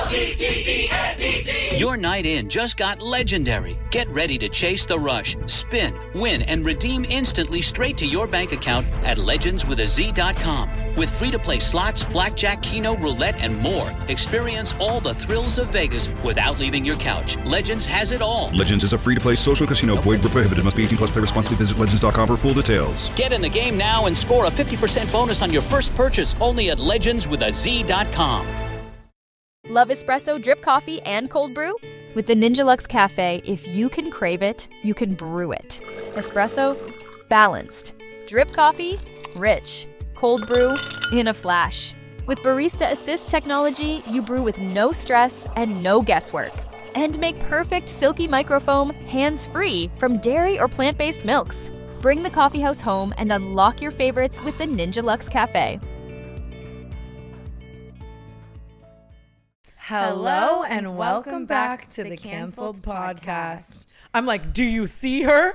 LEGENDZ. Your night in just got legendary. Get ready to chase the rush, spin, win, and redeem instantly straight to your bank account at legendswithaz.com. With free-to-play slots, blackjack, keno, roulette, and more. Experience all the thrills of Vegas without leaving your couch. Legends has it all. Legends is a free-to-play social casino. Void where prohibited. Must be 18 plus. Play responsibly. Visit legends.com for full details. Get in the game now and score a 50% bonus on your first purchase only at legendswithaz.com. Love espresso, drip coffee, and cold brew? With the Ninja Luxe Cafe, if you can crave it, you can brew it. Espresso, balanced. Drip coffee, rich. Cold brew, in a flash. With Barista Assist technology, you brew with no stress and no guesswork. And make perfect silky microfoam hands-free from dairy or plant-based milks. Bring the coffeehouse home and unlock your favorites with the Ninja Luxe Cafe. Hello and welcome back to the Canceled Podcast. I'm like, do you see her?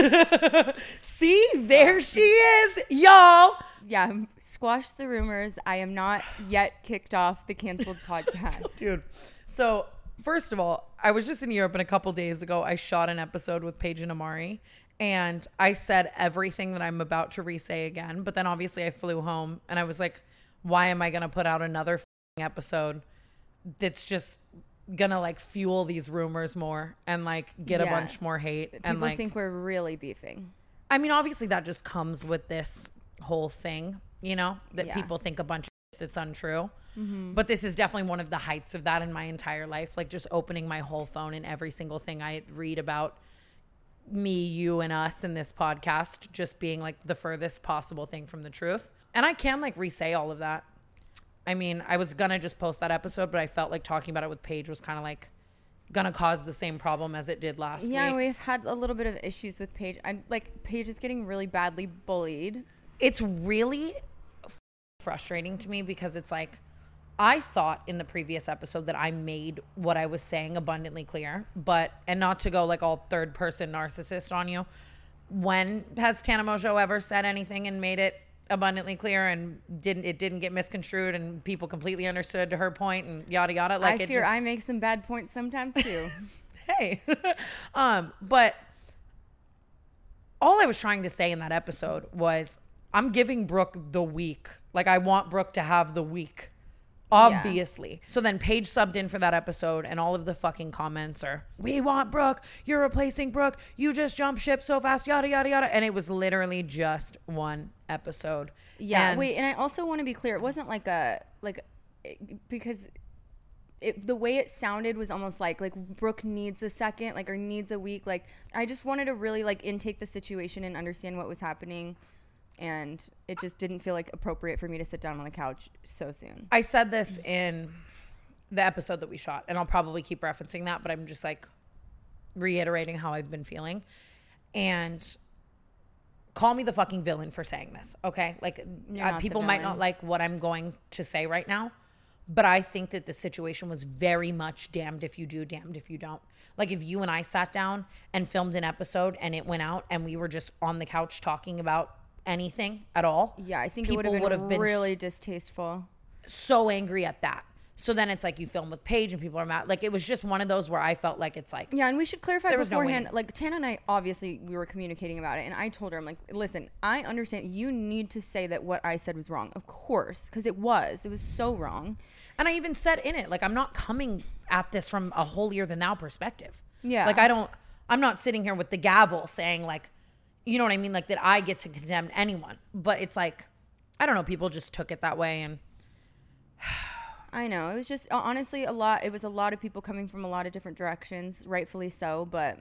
See, there she is, y'all. Yeah, squash the rumors. I am not yet kicked off the Canceled Podcast. Dude, so first of all, I was just in Europe and a couple days ago, I shot an episode with Paige and Amari. And I said everything that I'm about to re-say again. But then obviously I flew home and I was like, why am I going to put out another episode that's just gonna like fuel these rumors more and like get a bunch more hate? People and like think we're really beefing. I mean, obviously that just comes with this whole thing, you know, that people think a bunch of shit that's untrue. Mm-hmm. But this is definitely one of the heights of that in my entire life. Like just opening my whole phone and every single thing I read about me, you, and us in this podcast just being like the furthest possible thing from the truth. And I can like re-say all of that. I mean, I was gonna just post that episode, but I felt like talking about it with Paige was kind of like gonna cause the same problem as it did last week. Yeah, we've had a little bit of issues with Paige. Paige is getting really badly bullied. It's really frustrating to me because it's like, I thought in the previous episode that I made what I was saying abundantly clear, and not to go like all third person narcissist on you. When has Tana Mongeau ever said anything and made it abundantly clear and it didn't get misconstrued and people completely understood her point and yada yada? Like, I fear I make some bad points sometimes too. Hey. But all I was trying to say in that episode was I'm giving Brooke the week. Like, I want Brooke to have the week. Obviously. Yeah. So then Paige subbed in for that episode and all of the fucking comments are, we want Brooke, you're replacing Brooke, you just jumped ship so fast, yada, yada, yada. And it was literally just one episode. Yeah. And I also want to be clear. It wasn't because the way it sounded was almost like Brooke needs a second, or needs a week. Like, I just wanted to really intake the situation and understand what was happening. And it just didn't feel appropriate for me to sit down on the couch so soon. I said this in the episode that we shot, and I'll probably keep referencing that, but I'm just reiterating how I've been feeling. And call me the fucking villain for saying this, okay? People might not like what I'm going to say right now, but I think that the situation was very much damned if you do, damned if you don't. If you and I sat down and filmed an episode and it went out and we were just on the couch talking about anything at all. Yeah, I think it would have been really distasteful. So angry at that. So then it's you film with Paige and people are mad. It was just one of those where I felt it's Yeah, and we should clarify beforehand. Tana and I, obviously, we were communicating about it. And I told her, I'm listen, I understand you need to say that what I said was wrong. Of course, because it was so wrong. And I even said in it, I'm not coming at this from a holier than thou perspective. Yeah. I'm not sitting here with the gavel saying you know what I mean? That I get to condemn anyone. But it's I don't know, people just took it that way. And I know. It was just, honestly, it was a lot of people coming from a lot of different directions, rightfully so. But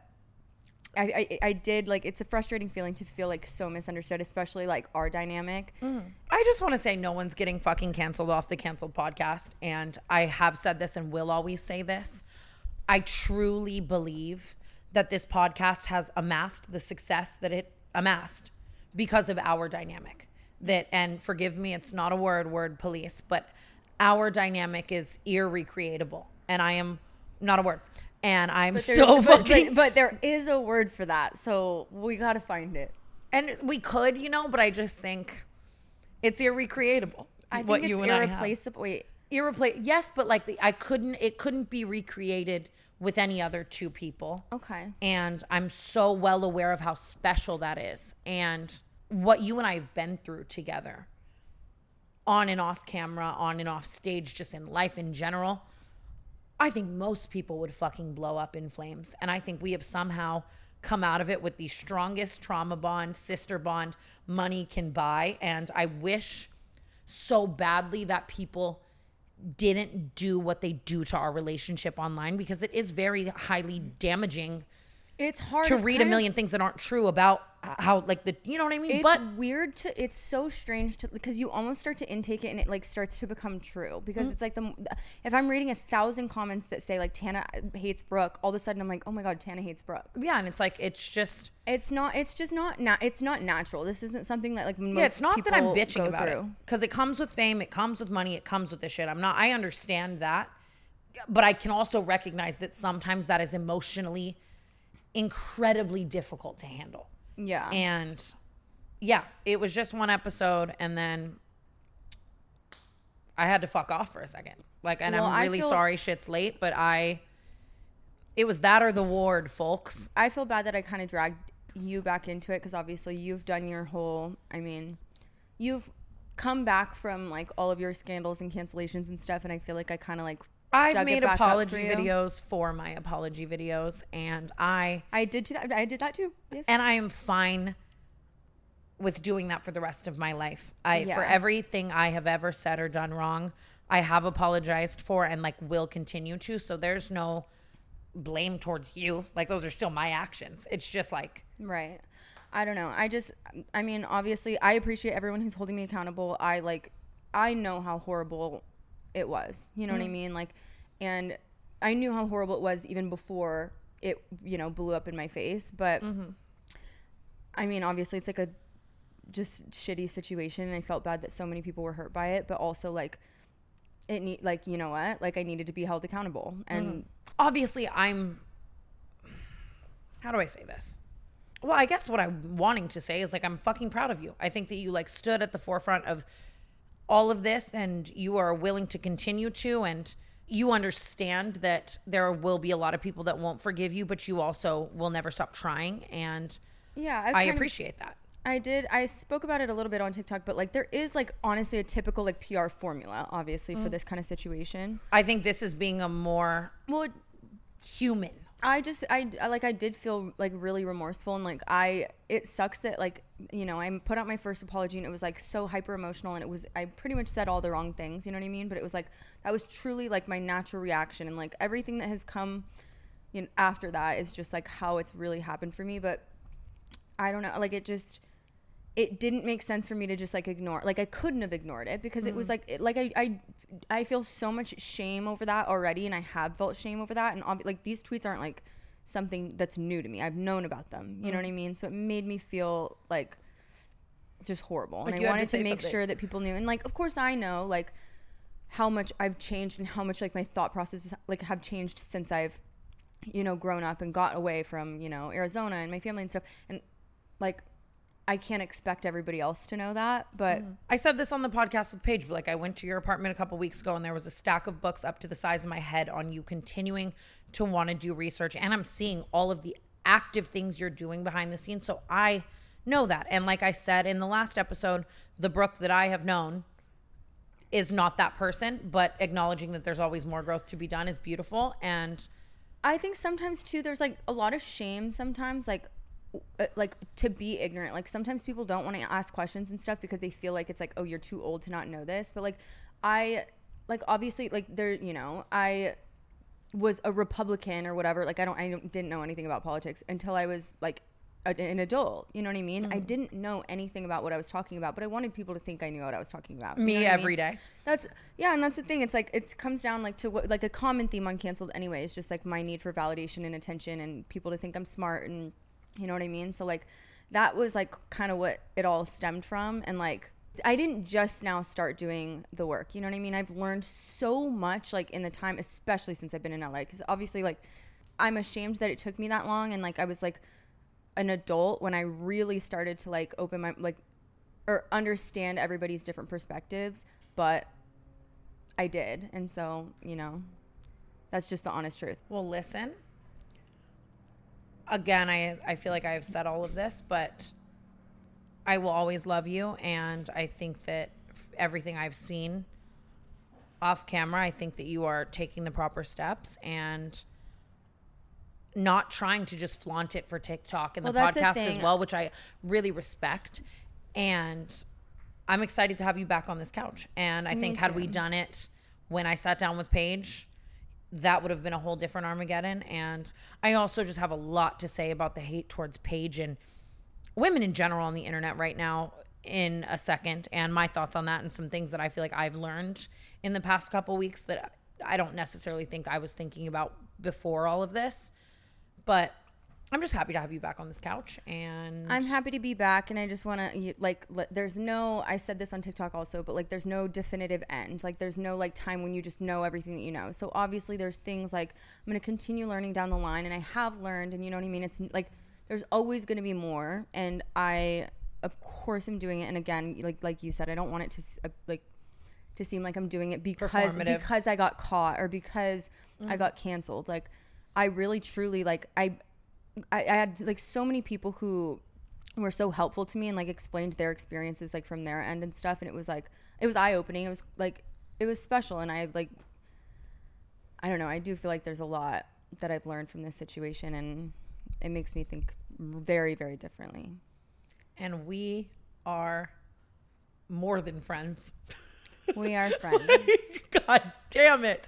I did, it's a frustrating feeling to feel so misunderstood, especially our dynamic. Mm. I just want to say no one's getting fucking canceled off the Canceled Podcast. And I have said this and will always say this. I truly believe that this podcast has amassed the success that it amassed because of our dynamic. And forgive me, it's not a word police, but our dynamic is irrecreatable. And I am not a word. And I'm but there is a word for that. So we got to find it. And we could, but I just think it's irrecreatable. I think it's irreplaceable. Wait. Yes, but like it couldn't be recreated with any other two people. Okay. And I'm so well aware of how special that is and what you and I have been through together on and off camera, on and off stage, just in life in general. I think most people would fucking blow up in flames. And I think we have somehow come out of it with the strongest trauma bond, sister bond money can buy. And I wish so badly that people didn't do what they do to our relationship online, because it is very highly damaging. It's hard to read a million things that aren't true about how, like, you know what I mean? It's but weird it's so strange because you almost start to intake it and it like starts to become true, because it's like if I'm reading 1,000 comments that say like Tana hates Brooke, all of a sudden I'm like, oh my God, Tana hates Brooke. Yeah. And it's like, it's not natural. This isn't something that like most it's not people that I'm bitching go about through. it, because it comes with fame, it comes with money, it comes with this shit. I understand that, but I can also recognize that sometimes that is emotionally incredibly difficult to handle. Yeah. And yeah, it was just one episode, and then I had to fuck off for a second. Like, and I'm really sorry shit's late, but it was that or the ward, folks. I feel bad that I kind of dragged you back into it, because obviously you've done your whole, you've come back from like all of your scandals and cancellations and stuff, and I feel like I kind of like I've made apology videos for my apology videos, and I did that too. Yes. And I am fine with doing that for the rest of my life. For everything I have ever said or done wrong, I have apologized for and like will continue to. So there's no blame towards you. Like, those are still my actions. It's just like, right. I don't know. Obviously I appreciate everyone who's holding me accountable. I know how horrible it was, you know what I mean? Like, and I knew how horrible it was even before it, blew up in my face. But obviously it's like a just shitty situation, and I felt bad that so many people were hurt by it. But also, like, you know what? Like, I needed to be held accountable, and obviously how do I say this? Well, I guess what I'm wanting to say is like, I'm fucking proud of you. I think that you like stood at the forefront of all of this, and you are willing to continue to, and you understand that there will be a lot of people that won't forgive you, but you also will never stop trying. And yeah, I appreciate that. I spoke about it a little bit on TikTok, but like there is like honestly a typical like PR formula, obviously, for this kind of situation. I think this is being a more human. I did feel like really remorseful, and like it sucks that like, I put out my first apology and it was like so hyper emotional, and I pretty much said all the wrong things, you know what I mean? But it was like, that was truly like my natural reaction, and like everything that has come after that is just like how it's really happened for me. But I don't know, like it didn't make sense for me to just like ignore. Like, I couldn't have ignored it, because it was like I feel so much shame over that already, and I have felt shame over that, and like these tweets aren't like something that's new to me. I've known about them, you know what I mean? So it made me feel like just horrible, and I wanted to make sure that people knew. And like, of course I know like how much I've changed and how much like my thought processes like have changed since I've grown up and got away from Arizona and my family and stuff, and like I can't expect everybody else to know that. But I said this on the podcast with Paige, but like, I went to your apartment a couple weeks ago, and there was a stack of books up to the size of my head on you continuing to want to do research, and I'm seeing all of the active things you're doing behind the scenes. So I know that. And like I said in the last episode, the Brooke that I have known is not that person, but acknowledging that there's always more growth to be done is beautiful. And I think sometimes too, there's like a lot of shame sometimes, like to be ignorant. Like, sometimes people don't want to ask questions and stuff because they feel like it's like, oh, you're too old to not know this. But like, obviously, like, there, I was a Republican or whatever. Like, I didn't know anything about politics until I was like an adult. You know what I mean? I didn't know anything about what I was talking about, but I wanted people to think I knew what I was talking about. Me every day. That's and that's the thing. It's like, it comes down like to what, like a common theme on Canceled anyway, is just like my need for validation and attention and people to think I'm smart, and you know what I mean? So like, that was like kind of what it all stemmed from. And like, I didn't just now start doing the work, you know what I mean? I've learned so much like in the time, especially since I've been in LA, because obviously like, I'm ashamed that it took me that long. And like, I was like an adult when I really started to like open my, like, or understand everybody's different perspectives. But I did. And so, you know, that's just the honest truth. Well, listen, again, I feel like I have said all of this, but I will always love you. And I think that everything I've seen off camera, I think that you are taking the proper steps and not trying to just flaunt it for TikTok and the podcast as well, which I really respect. And I'm excited to have you back on this couch. And I think had we done it when I sat down with Paige, that would have been a whole different Armageddon. And I also just have a lot to say about the hate towards Paige and women in general on the internet right now in a second, and my thoughts on that and some things that I feel like I've learned in the past couple weeks that I don't necessarily think I was thinking about before all of this. But I'm just happy to have you back on this couch. And I'm happy to be back. And I just want to, like, there's no, I said this on TikTok also, but like, there's no definitive end. Like, there's no like time when you just know everything that you know. So obviously there's things like I'm going to continue learning down the line, and I have learned, and you know what I mean? It's like, there's always going to be more. And I, of course, I'm doing it. And again, like you said, I don't want it to seem like I'm doing it because I got caught or because I got canceled. Like, I really truly, like, I had like so many people who were so helpful to me and like explained their experiences like from their end and stuff, and it was like, it was eye-opening. It was like, it was special. And I don't know, I do feel like there's a lot that I've learned from this situation, and it makes me think very, very differently. And we are more than friends. We are friends. God damn it.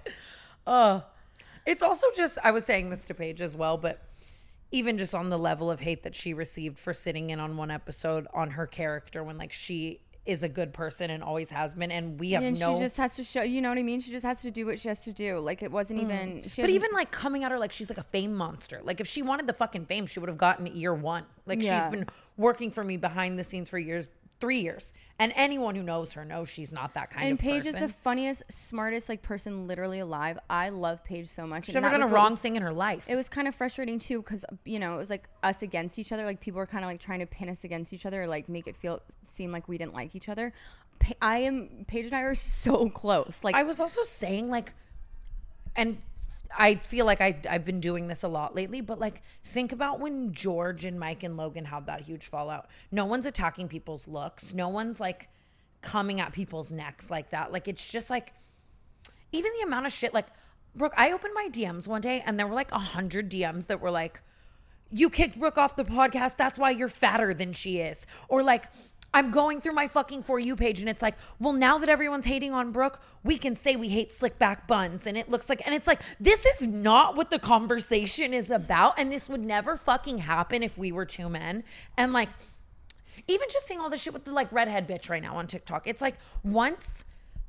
It's also just, I was saying this to Paige as well, but even just on the level of hate that she received for sitting in on one episode on her character when like she is a good person and always has been, and we have she just has to show, you know what I mean? She just has to do what she has to do. Like, it wasn't even, but even like coming at her like she's like a fame monster. Like, if she wanted the fucking fame, she would have gotten it year one. Like, she's been working for me behind the scenes for years, 3 years. And anyone who knows her knows she's not that kind of person. And Paige is the funniest, smartest like person literally alive. I love Paige so much. She's never done a wrong thing in her life. It was kind of frustrating too, because, you know, it was like us against each other. Like, people were kind of like trying to pin us against each other, or like make it seem like we didn't like each other. Paige and I are so close. Like, I was also saying, like, and I feel like I've been doing this a lot lately, but like, think about when George and Mike and Logan had that huge fallout. No one's attacking people's looks. No one's like coming at people's necks like that. Like, it's just like, even the amount of shit, like, Brooke, I opened my DMs one day and there were like 100 DMs that were like, you kicked Brooke off the podcast, that's why you're fatter than she is. Or like, I'm going through my fucking For You page and it's like, well, now that everyone's hating on Brooke, we can say we hate slick back buns. And it looks like, and it's like, this is not what the conversation is about. And this would never fucking happen if we were two men. And like, even just seeing all this shit with the like redhead bitch right now on TikTok. It's like, once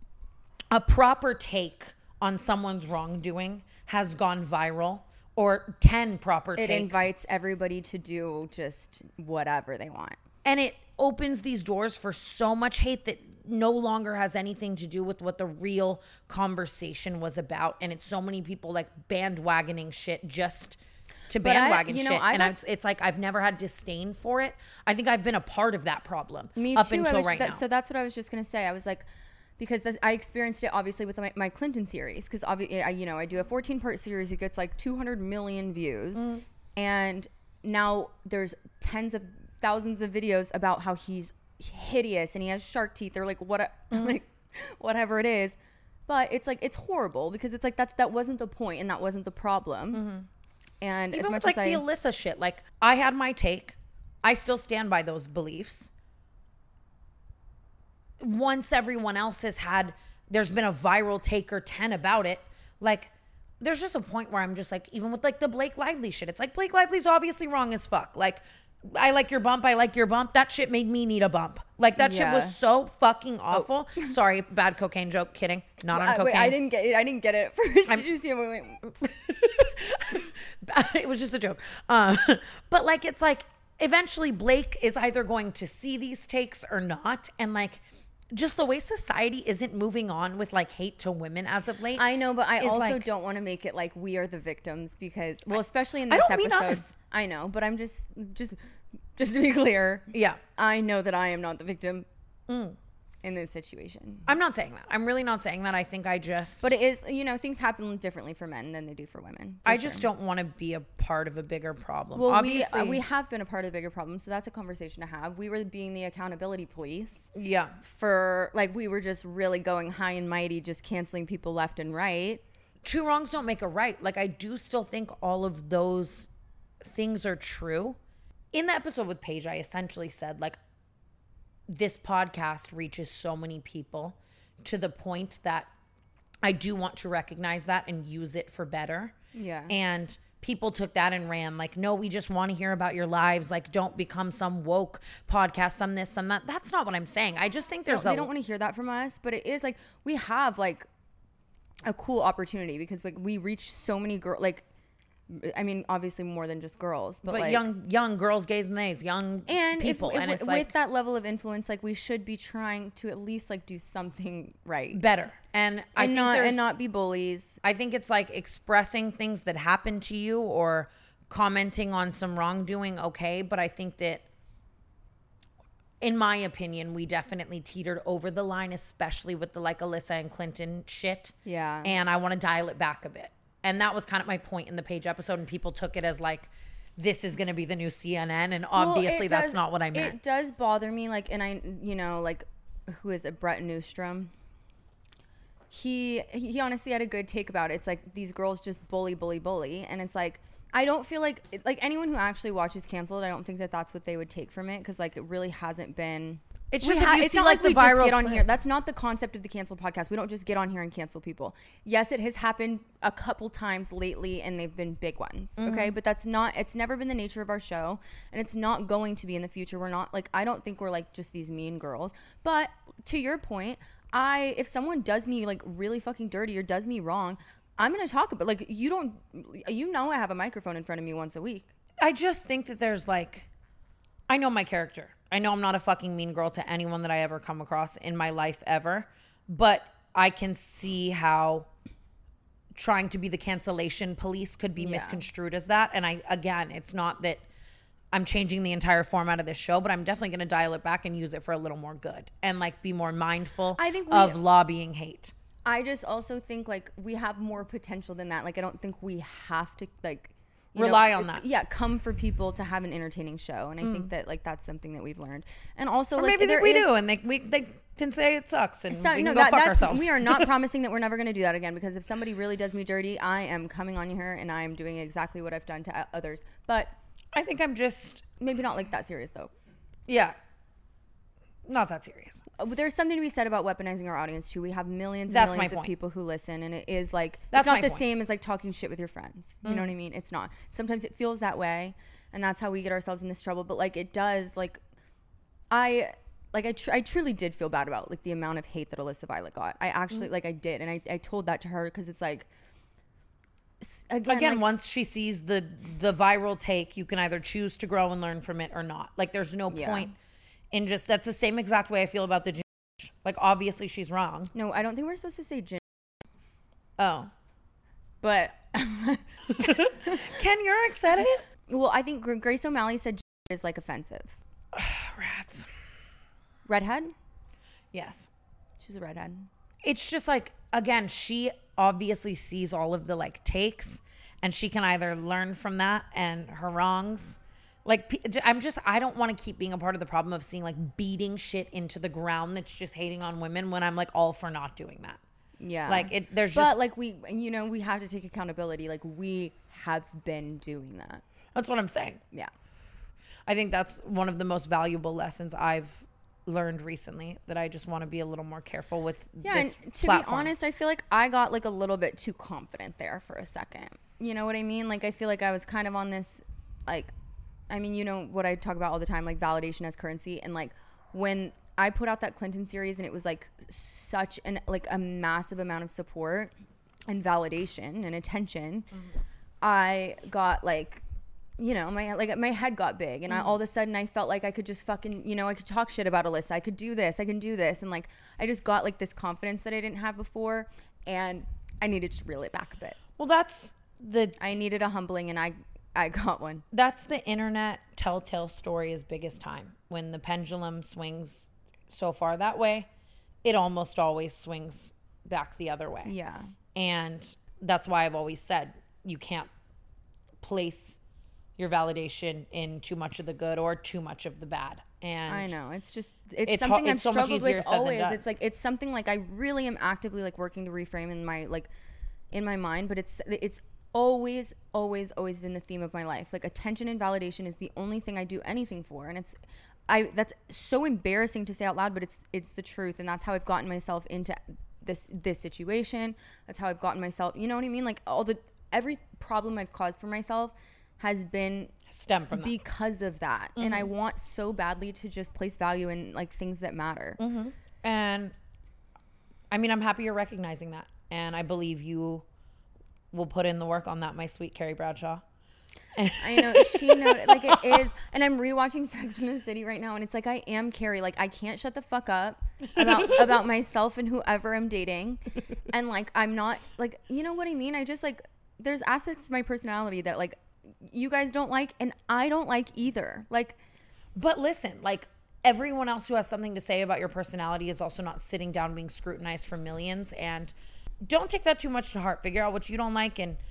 a proper take on someone's wrongdoing has gone viral, or 10 proper takes. It invites everybody to do just whatever they want. And it opens these doors for so much hate that no longer has anything to do with what the real conversation was about. And it's so many people like bandwagoning shit just to bandwagon shit. And it's like, I've never had disdain for it. I think I've been a part of that problem up until right now. So that's what I was just going to say. I was like, because I experienced it obviously with my Clinton series, because obviously I do a 14-part series. It gets like 200 million views, and now there's tens of thousands of videos about how he's hideous and he has shark teeth or like like whatever it is. But it's like, it's horrible because it's like that wasn't the point and that wasn't the problem. And even as much with, as the Alyssa shit, like, I had my take. I still stand by those beliefs. Once everyone else has had, there's been a viral take or 10 about it, like, there's just a point where I'm just like, even with like the Blake Lively shit, it's like, Blake Lively's obviously wrong as fuck. Like, I like your bump, I like your bump. That shit made me need a bump. Like, that shit was so fucking awful. Sorry, bad cocaine joke. Kidding. Not on cocaine. Wait, I didn't get it at first. Did you see him? It was just a joke. But like, it's like, eventually Blake is either going to see these takes or not. And like, just the way society isn't moving on with like hate to women as of late. I know, but I also like, don't want to make it like we are the victims, because, well, especially in this episode. I know, but I'm just to be clear. Yeah. I know that I am not the victim. in this situation. I'm not saying that. I'm really not saying that. I think But it is, things happen differently for men than they do for women. I just don't want to be a part of a bigger problem. Well, obviously, we have been a part of a bigger problem, so that's a conversation to have. We were being the accountability police. Yeah. For, we were just really going high and mighty, just canceling people left and right. Two wrongs don't make a right. I do still think all of those things are true. In the episode with Paige, I essentially said, this podcast reaches so many people to the point that I do want to recognize that and use it for better. Yeah. And people took that and ran no, we just want to hear about your lives. Don't become some woke podcast, some this, some that. That's not what I'm saying. I just think they don't want to hear that from us, but it is we have a cool opportunity because we reach so many girls, obviously more than just girls, but young girls, gays and theys, young people. And it's with that level of influence, we should be trying to at least do something right, better, and not be bullies. I think it's expressing things that happen to you or commenting on some wrongdoing. Okay, but I think that, in my opinion, we definitely teetered over the line, especially with the Alyssa and Clinton shit. Yeah, and I want to dial it back a bit. And that was kind of my point in the Paige episode, and people took it as this is going to be the new CNN, and obviously that's not what I meant. It does bother me, and I, who is it, Brett Newstrom? He honestly had a good take about it. It's these girls just bully, and it's I don't feel like anyone who actually watches Canceled, I don't think that that's what they would take from it, because it really hasn't been. It's just it's not the viral just get on here. That's not the concept of the Canceled podcast. We don't just get on here and cancel people. Yes, it has happened a couple times lately, and they've been big ones. Okay, but that's not. It's never been the nature of our show, and it's not going to be in the future. We're not I don't think we're just these mean girls. But to your point, if someone does me really fucking dirty or does me wrong, I'm gonna talk about you don't. I have a microphone in front of me once a week. I just think that there's I know my character. I know I'm not a fucking mean girl to anyone that I ever come across in my life ever, but I can see how trying to be the cancellation police could be misconstrued as that. And it's not that I'm changing the entire format of this show, but I'm definitely going to dial it back and use it for a little more good and be more mindful of lobbying hate. I just also think we have more potential than that. I don't think we have to rely on that. Yeah, come for people to have an entertaining show, and I think that that's something that we've learned. And also, or maybe we do, and they can say it sucks, and we can go fuck ourselves. We are not promising that we're never going to do that again, because if somebody really does me dirty, I am coming on here and I am doing exactly what I've done to others. But I think I'm just maybe not that serious though. Yeah. Not that serious. There's something to be said about weaponizing our audience too. We have millions and millions of people who listen, and it is it's not the same as talking shit with your friends. You know what I mean? It's not. Sometimes it feels that way, and that's how we get ourselves in this trouble. But it does. I truly did feel bad about the amount of hate that Alyssa Violet got. I actually I did, and I told that to her because it's again once she sees the viral take, you can either choose to grow and learn from it or not. There's no point. And that's the same exact way I feel about the gin. Obviously she's wrong. No, I don't think we're supposed to say gin. Oh. But Ken Urich said it? Well, I think Grace O'Malley said gin is offensive. Rats. Redhead? Yes. She's a redhead. It's just again, she obviously sees all of the takes, and she can either learn from that and her wrongs. I don't want to keep being a part of the problem of seeing beating shit into the ground that's just hating on women when I'm all for not doing that. Yeah. There's but just. we have to take accountability. We have been doing that. That's what I'm saying. Yeah. I think that's one of the most valuable lessons I've learned recently, that I just want to be a little more careful with this and to platform. Be honest, I feel I got a little bit too confident there for a second. You know what I mean? I feel I was kind of on this what I talk about all the time, validation as currency. And when I put out that Clinton series and it was such an a massive amount of support and validation and attention, I got my head got big, and all of a sudden I felt I could just fucking, I could talk shit about Alyssa. I could do this. I can do this. And I just got this confidence that I didn't have before, and I needed to reel it back a bit. Well, I needed a humbling, and I got one. That's the internet telltale story as big as time. When the pendulum swings so far that way, it almost always swings back the other way. Yeah. And that's why I've always said you can't place your validation in too much of the good or too much of the bad. And I know. It's just, it's something I've struggled with always. It's like, it's something like I really am actively like working to reframe in my, like in my mind, but it's always been the theme of my life. Like attention and validation is the only thing I do anything for. And that's so embarrassing to say out loud, but it's the truth. And that's how I've gotten myself into this situation. That's how I've gotten myself, you know what I mean? Like every problem I've caused for myself has been stem from because of that. Mm-hmm. And I want so badly to just place value in like things that matter. Mm-hmm. And I mean, I'm happy you're recognizing that. And I believe you will put in the work on that, my sweet Carrie Bradshaw. I know, she knows, like it is. And I'm rewatching Sex and the City right now, and it's like I am Carrie. Like I can't shut the fuck up about myself and whoever I'm dating. And like I'm not like, you know what I mean? I just like, there's aspects of my personality that like you guys don't like and I don't like either. Like, but listen, like everyone else who has something to say about your personality is also not sitting down being scrutinized for millions. And don't take that too much to heart. Figure out what you don't like and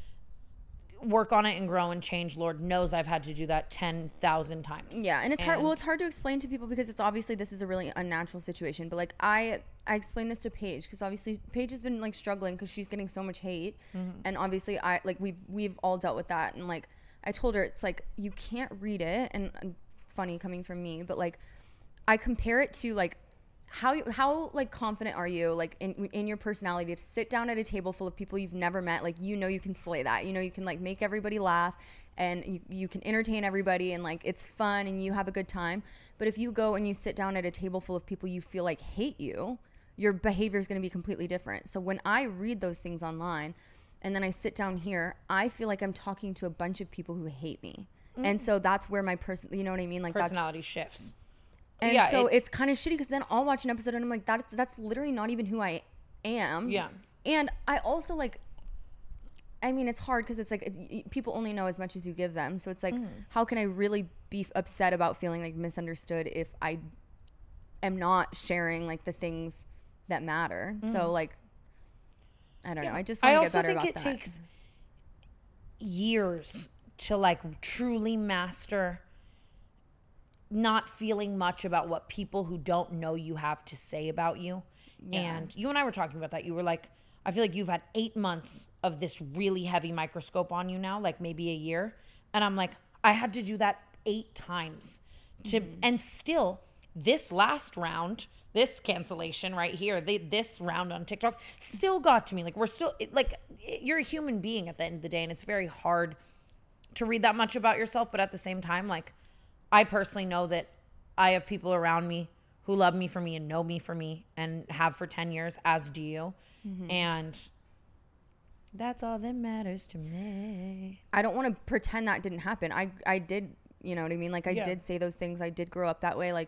work on it and grow and change. Lord knows I've had to do that 10,000 times. Yeah, and it's hard. Well, it's hard to explain to people because it's obviously this is a really unnatural situation. But like I explained this to Paige because obviously Paige has been like struggling because she's getting so much hate, and obviously I like we've all dealt with that. And like I told her, it's like you can't read it, and funny coming from me, but like I compare it to like how like confident are you like in your personality to sit down at a table full of people you've never met, like you know you can slay that, you know you can like make everybody laugh and you can entertain everybody and like it's fun and you have a good time. But if you go and you sit down at a table full of people you feel like hate you, your behavior is going to be completely different. So when I read those things online and then I sit down here, I feel like I'm talking to a bunch of people who hate me. And so that's where my you know what I mean, like personality shifts. And yeah, so it's kind of shitty because then I'll watch an episode and I'm like, that's literally not even who I am. Yeah. And I also like, I mean, it's hard because it's like people only know as much as you give them. So it's like, how can I really be upset about feeling like misunderstood if I am not sharing like the things that matter? So like, I don't know. I just want to get better about that. I also think it takes years to like truly master not feeling much about what people who don't know you have to say about you. Yeah. And you and I were talking about that. You were like, I feel like you've had 8 months of this really heavy microscope on you now, like maybe a year. And I'm like, I had to do that 8 times to, and still this last round, this cancellation right here, this round on TikTok still got to me. Like we're still like, you're a human being at the end of the day. And it's very hard to read that much about yourself. But at the same time, like, I personally know that I have people around me who love me for me and know me for me and have for 10 years, as do you. And that's all that matters to me. I don't want to pretend that didn't happen. I did, you know what I mean? Like I did say those things. I did grow up that way. Like,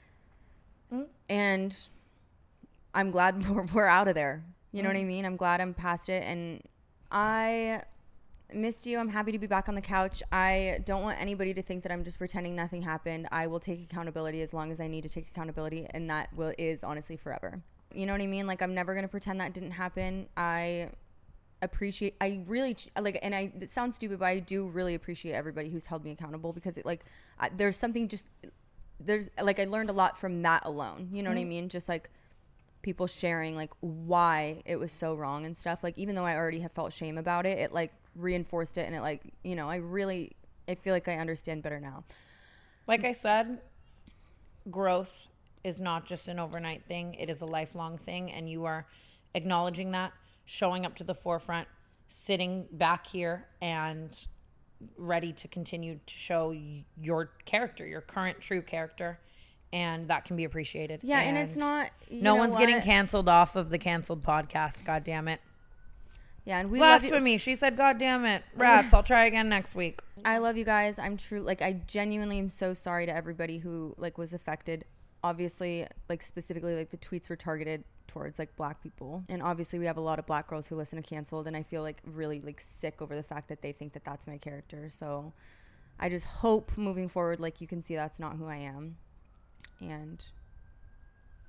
and I'm glad we're out of there. You know what I mean? I'm glad I'm past it. And I missed you. I'm happy to be back on the couch. I don't want anybody to think that I'm just pretending nothing happened. I will take accountability as long as I need to take accountability, and that is honestly forever. You know what I mean? Like I'm never going to pretend that didn't happen. I really like, and it sounds stupid, but I do really appreciate everybody who's held me accountable because it like there's something I learned a lot from that alone. You know what I mean? Just like people sharing like why it was so wrong and stuff. Like even though I already have felt shame about it, it like reinforced it, and it like, you know, I feel like I understand better now. Like I said, growth is not just an overnight thing. It is a lifelong thing, and you are acknowledging that, showing up to the forefront, sitting back here and ready to continue to show your character, your current true character, and that can be appreciated. Yeah, and it's not, no one's getting canceled off of the canceled podcast. God damn it. Yeah, and we blasphemy. love you. She said, "God damn it, rats! I'll try again next week." I love you guys. I'm true. Like, I genuinely am so sorry to everybody who like was affected. Obviously, like specifically, like the tweets were targeted towards like Black people, and obviously we have a lot of Black girls who listen to Canceled, and I feel like really like sick over the fact that they think that that's my character. So, I just hope moving forward, like you can see that's not who I am, and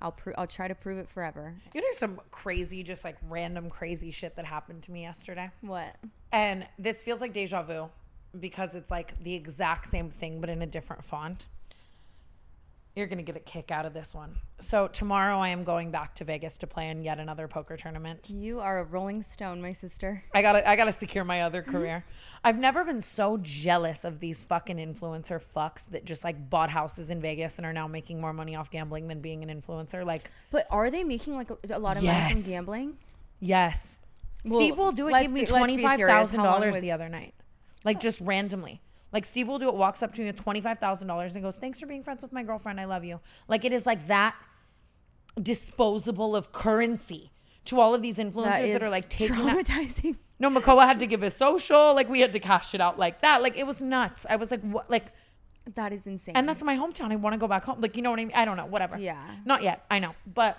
I'll try to prove it forever. You know, some crazy, just like random crazy shit that happened to me yesterday. What? And this feels like deja vu because it's like the exact same thing, but in a different font. You're going to get a kick out of this one. So tomorrow I am going back to Vegas to play in yet another poker tournament. You are a rolling stone, my sister. I gotta secure my other career. I've never been so jealous of these fucking influencer fucks that just like bought houses in Vegas and are now making more money off gambling than being an influencer. Like, but are they making like a lot of money from gambling? Yes. Well, Steve will do it. Gave me $25,000 the other night, like just randomly. Like Steve will do it, walks up to me with $25,000 and goes, "Thanks for being friends with my girlfriend. I love you." Like it is like that disposable of currency to all of these influencers that are like taking traumatizing. No, Makoa had to give his social. Like we had to cash it out like that. Like it was nuts. I was like, what? Like that is insane. And that's my hometown. I want to go back home. Like, you know what I mean? I don't know. Whatever. Yeah. Not yet. I know. But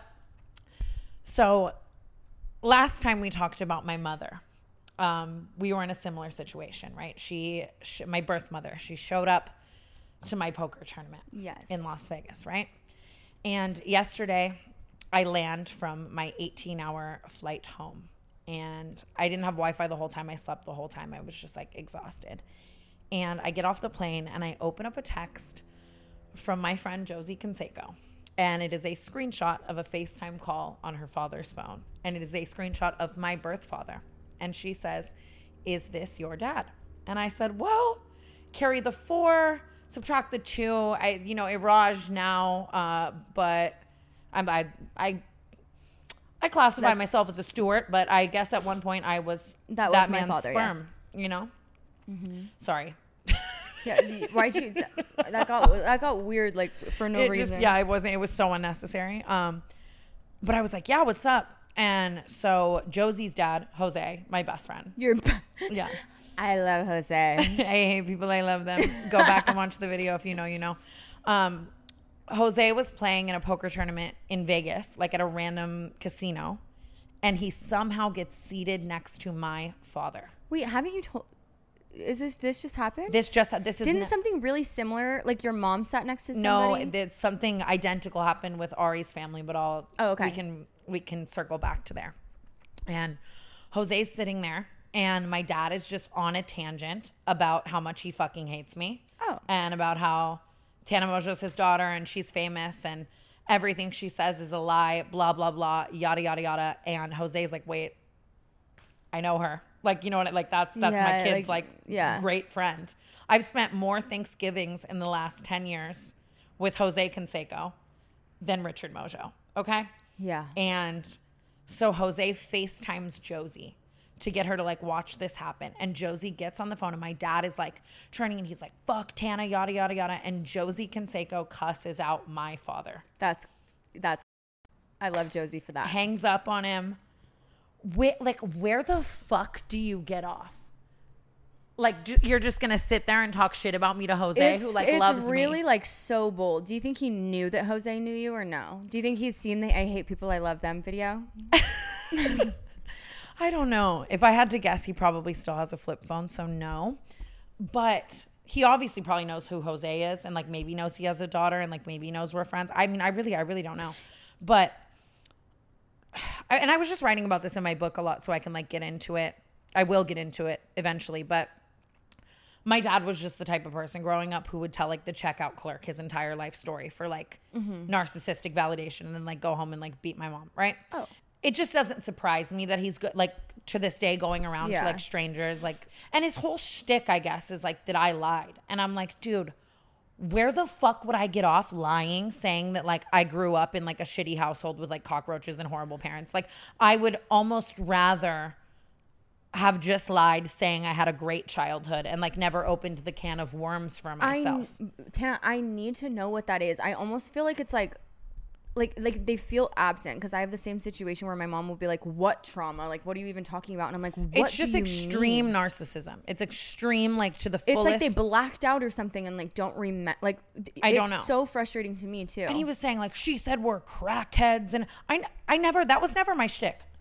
so last time we talked about my mother. We were in a similar situation, right? My birth mother, she showed up to my poker tournament in Las Vegas, right? And yesterday I land from my 18-hour flight home and I didn't have Wi-Fi the whole time. I slept the whole time. I was just like exhausted. And I get off the plane and I open up a text from my friend Josie Canseco. And it is a screenshot of a FaceTime call on her father's phone. And it is a screenshot of my birth father. And she says, "Is this your dad?" And I said, "Well, carry the 4, subtract the 2. Iraj now, but I classify myself as a Stewart, but I guess at one point I was that man's father, sperm, yes. You know? Mm-hmm. Sorry. Yeah, why'd you? That got weird, like for no reason. It wasn't. It was so unnecessary. But I was like, "Yeah, what's up?" And so Josie's dad, Jose, my best friend. Yeah. I love Jose. I hate people. I love them. Go back and watch the video if you know, you know. Jose was playing in a poker tournament in Vegas, like at a random casino, and he somehow gets seated next to my father. Wait, haven't you told? Is this just happened? Didn't something really similar, like your mom sat next to somebody? No, something identical happened with Ari's family, but okay. We can circle back to there. And Jose's sitting there, and my dad is just on a tangent about how much he fucking hates me. Oh. And about how Tana Mongeau's his daughter, and she's famous, and everything she says is a lie, blah, blah, blah, yada, yada, yada. And Jose's like, "Wait, I know her." Like, you know what? Like, that's my kid's, great friend. I've spent more Thanksgivings in the last 10 years with Jose Canseco than Richard Mongeau. Okay? Yeah. And so Jose FaceTimes Josie to get her to, like, watch this happen. And Josie gets on the phone, and my dad is, like, turning, and he's like, "Fuck Tana, yada, yada, yada." And Josie Canseco cusses out my father. That's I love Josie for that. Hangs up on him. Where the fuck do you get off? Like, you're just gonna sit there and talk shit about me to Jose, who like loves me. It's really like so bold. Do you think he knew that Jose knew you or no? Do you think he's seen the "I hate people, I love them" video? I don't know. If I had to guess, he probably still has a flip phone, so no. But he obviously probably knows who Jose is, and like maybe knows he has a daughter, and like maybe knows we're friends. I mean, I really don't know. But I was just writing about this in my book a lot, so I can like get into it. I will get into it eventually, but my dad was just the type of person growing up who would tell like the checkout clerk his entire life story for like narcissistic validation, and then like go home and like beat my mom, right? Oh. It just doesn't surprise me that he's good, like to this day going around to like strangers, like, and his whole shtick, I guess, is like that I lied. And I'm like, dude, where the fuck would I get off lying, saying that like I grew up in like a shitty household with like cockroaches and horrible parents? Like, I would almost rather have just lied, saying I had a great childhood and like never opened the can of worms for myself. Tana, I need to know what that is. I almost feel like it's like they feel absent, because I have the same situation where my mom will be like, "What trauma? Like, what are you even talking about?" And I'm like, "What?" It's just extreme narcissism. It's extreme, like to the fullest. It's like they blacked out or something and like don't remember. Like, I don't know. It's so frustrating to me too. And he was saying like, she said we're crackheads, and I never. That was never my shtick.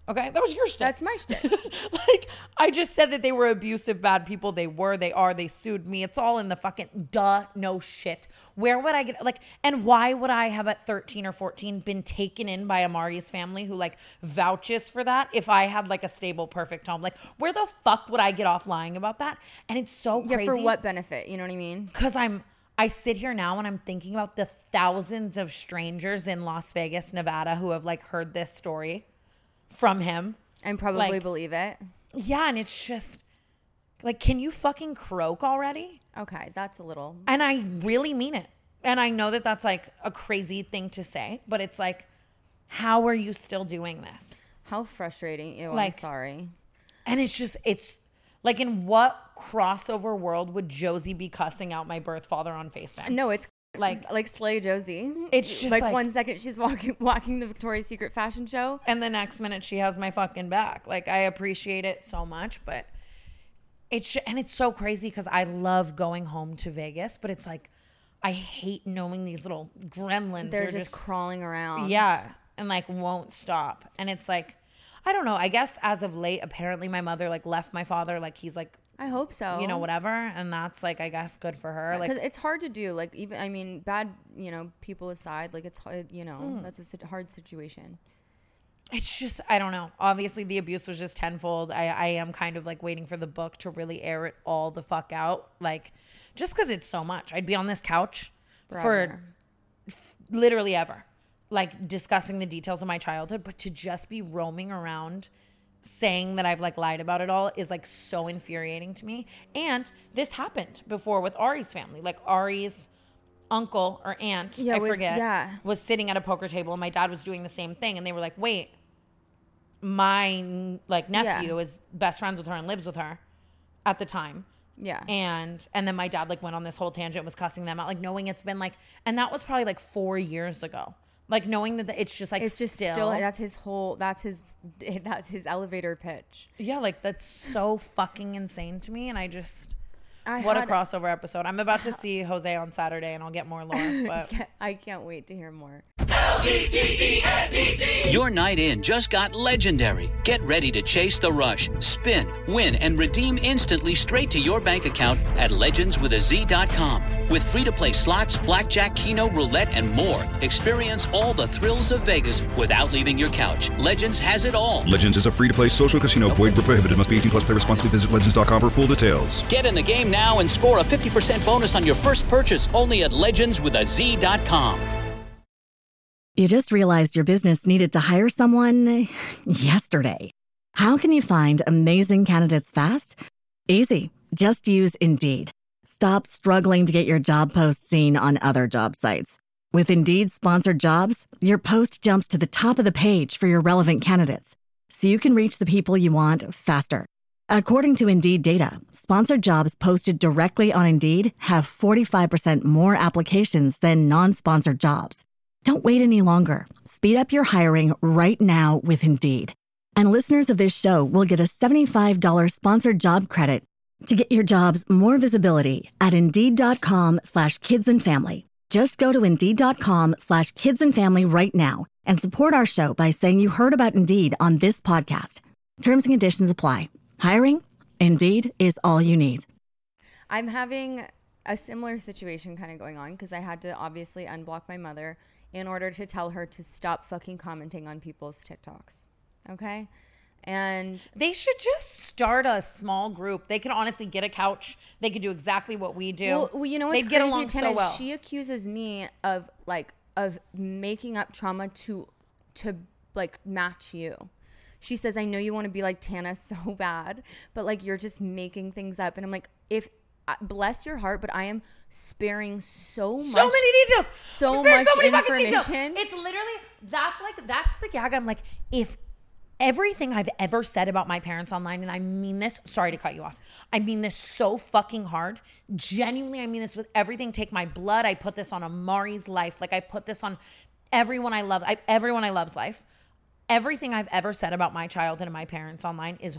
Okay, that was your shtick. That's my shtick. Like, I just said that they were abusive, bad people. They were, they are, they sued me. It's all in the fucking no shit. Where would I get, like, and why would I have at 13 or 14 been taken in by Amari's family who, like, vouches for that if I had, like, a stable, perfect home? Like, where the fuck would I get off lying about that? And it's so crazy. Yeah, for what benefit? You know what I mean? Because I sit here now and I'm thinking about the thousands of strangers in Las Vegas, Nevada who have, like, heard this story from him. And probably believe it. Yeah, and it's just, like, can you fucking croak already? Okay, that's a little. And I really mean it. And I know that that's, like, a crazy thing to say, but it's like, how are you still doing this? How frustrating. Ew, Like, I'm sorry. And it's just, it's, like, in what crossover world would Josie be cussing out my birth father on FaceTime? No, it's like Slay Josie. It's just like 1 second she's walking the Victoria's Secret fashion show, and the next minute she has my fucking back. Like, I appreciate it so much, but it's so crazy because I love going home to Vegas, but it's like I hate knowing these little gremlins. They're just crawling around. Yeah, and like won't stop. And it's like, I don't know. I guess as of late, apparently my mother like left my father. Like, he's like, I hope so. you know, whatever. And that's like, I guess, good for her. Like, because it's hard to do. Like, even, I mean, bad, you know, people aside, like, it's hard, you know, that's a hard situation. it's just, I don't know. Obviously, the abuse was just tenfold. I am kind of like waiting for the book to really air it all the fuck out. Like, just because it's so much. I'd be on this couch for literally ever, like, discussing the details of my childhood. But to just be roaming around saying that I've like lied about it all is like so infuriating to me. And this happened before with Ari's family. Like, Ari's uncle or aunt, was sitting at a poker table and my dad was doing the same thing. And they were like, wait, my like nephew is best friends with her and lives with her at the time. Yeah. And then my dad like went on this whole tangent, was cussing them out, like knowing it's been like, and that was probably like 4 years ago. Like, knowing that it's just like, it's just still that's his elevator pitch. Yeah, like, that's so fucking insane to me. And I just, what a crossover episode. I'm about to see Jose on Saturday and I'll get more lore, but I can't wait to hear more. Your night in just got legendary. Get ready to chase the rush, spin, win, and redeem instantly straight to your bank account at legendswithaz.com. With free-to-play slots, blackjack, keno, roulette, and more, experience all the thrills of Vegas without leaving your couch. Legends has it all. Legends is a free-to-play social casino. Void where prohibited. Must be 18 plus. Play responsibly. Visit legends.com for full details. Get in the game now and score a 50% bonus on your first purchase only at legendswithaz.com. You just realized your business needed to hire someone yesterday. How can you find amazing candidates fast? Easy. Just use Indeed. Stop struggling to get your job post seen on other job sites. With Indeed sponsored jobs, your post jumps to the top of the page for your relevant candidates, so you can reach the people you want faster. According to Indeed data, sponsored jobs posted directly on Indeed have 45% more applications than non-sponsored jobs. Don't wait any longer. Speed up your hiring right now with Indeed. And listeners of this show will get a $75 sponsored job credit to get your jobs more visibility at Indeed.com/kidsandfamily. Just go to Indeed.com/kidsandfamily right now and support our show by saying you heard about Indeed on this podcast. Terms and conditions apply. Hiring? Indeed is all you need. I'm having a similar situation kind of going on because I had to obviously unblock my mother in order to tell her to stop fucking commenting on people's TikToks. Okay? And they should just start a small group. They can honestly get a couch. They could do exactly what we do. Well, you know what's they crazy, get along Tana, so well. She accuses me of making up trauma to match you. She says, I know you want to be like Tana so bad, but like you're just making things up. And I'm like, bless your heart, but I am sparing so many details. So much information. It's literally, that's the gag. I'm like, if everything I've ever said about my parents online, and I mean this, sorry to cut you off, I mean this so fucking hard. Genuinely, I mean this with everything. Take my blood. I put this on Amari's life. Like, I put this on everyone I love. Everyone I love's life. Everything I've ever said about my childhood and my parents online is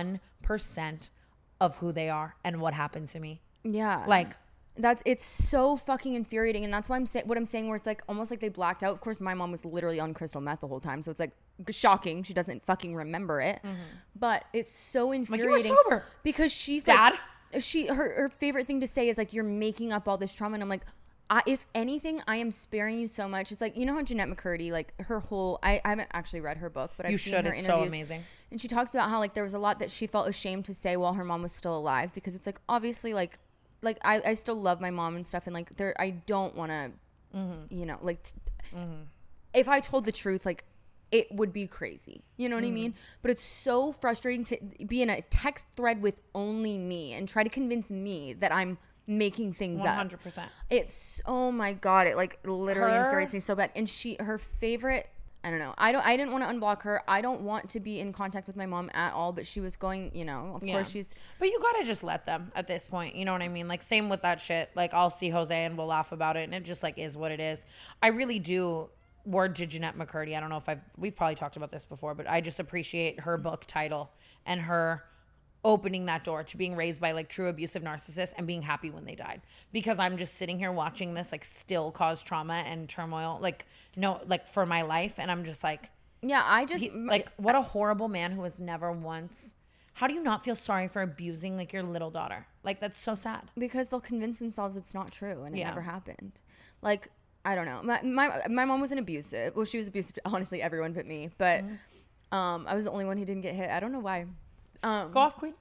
1% of who they are and what happened to me. Yeah. Like, it's so fucking infuriating. And that's why what I'm saying, where it's like almost like they blacked out. Of course, my mom was literally on crystal meth the whole time. So it's like shocking. She doesn't fucking remember it. But it's so infuriating. Like, you were sober. Because she's Dad? like, her favorite thing to say is like, you're making up all this trauma. And I'm like, if anything, I am sparing you so much. It's like, you know how Jeanette McCurdy, like her whole, I haven't actually read her book, but I've seen her interviews. It's so amazing. And she talks about how like there was a lot that she felt ashamed to say while her mom was still alive, because it's like, obviously like I still love my mom and stuff. And like I don't want to, you know, like if I told the truth, like it would be crazy. You know what I mean? But it's so frustrating to be in a text thread with only me and try to convince me that I'm making things 100%. up. It's, oh my God, it like literally infuriates me so bad. And her favorite, I don't know. I didn't want to unblock her. I don't want to be in contact with my mom at all, but she was going, you know, of course she's. But you got to just let them at this point. You know what I mean? Like, same with that shit. Like, I'll see Jose and we'll laugh about it. And it just like is what it is. I really do. Word to Jeanette McCurdy. I don't know if we've probably talked about this before, but I just appreciate her book title and her opening that door to being raised by like true abusive narcissists and being happy when they died. Because I'm just sitting here watching this like still cause trauma and turmoil, like for my life. And I'm just like, yeah, what a horrible man who has never once. How do you not feel sorry for abusing like your little daughter? Like, that's so sad. Because they'll convince themselves it's not true and it never happened. Like, I don't know. My mom wasn't abusive. Well, she was abusive to honestly everyone but me. But I was the only one who didn't get hit. I don't know why. Go off, queen.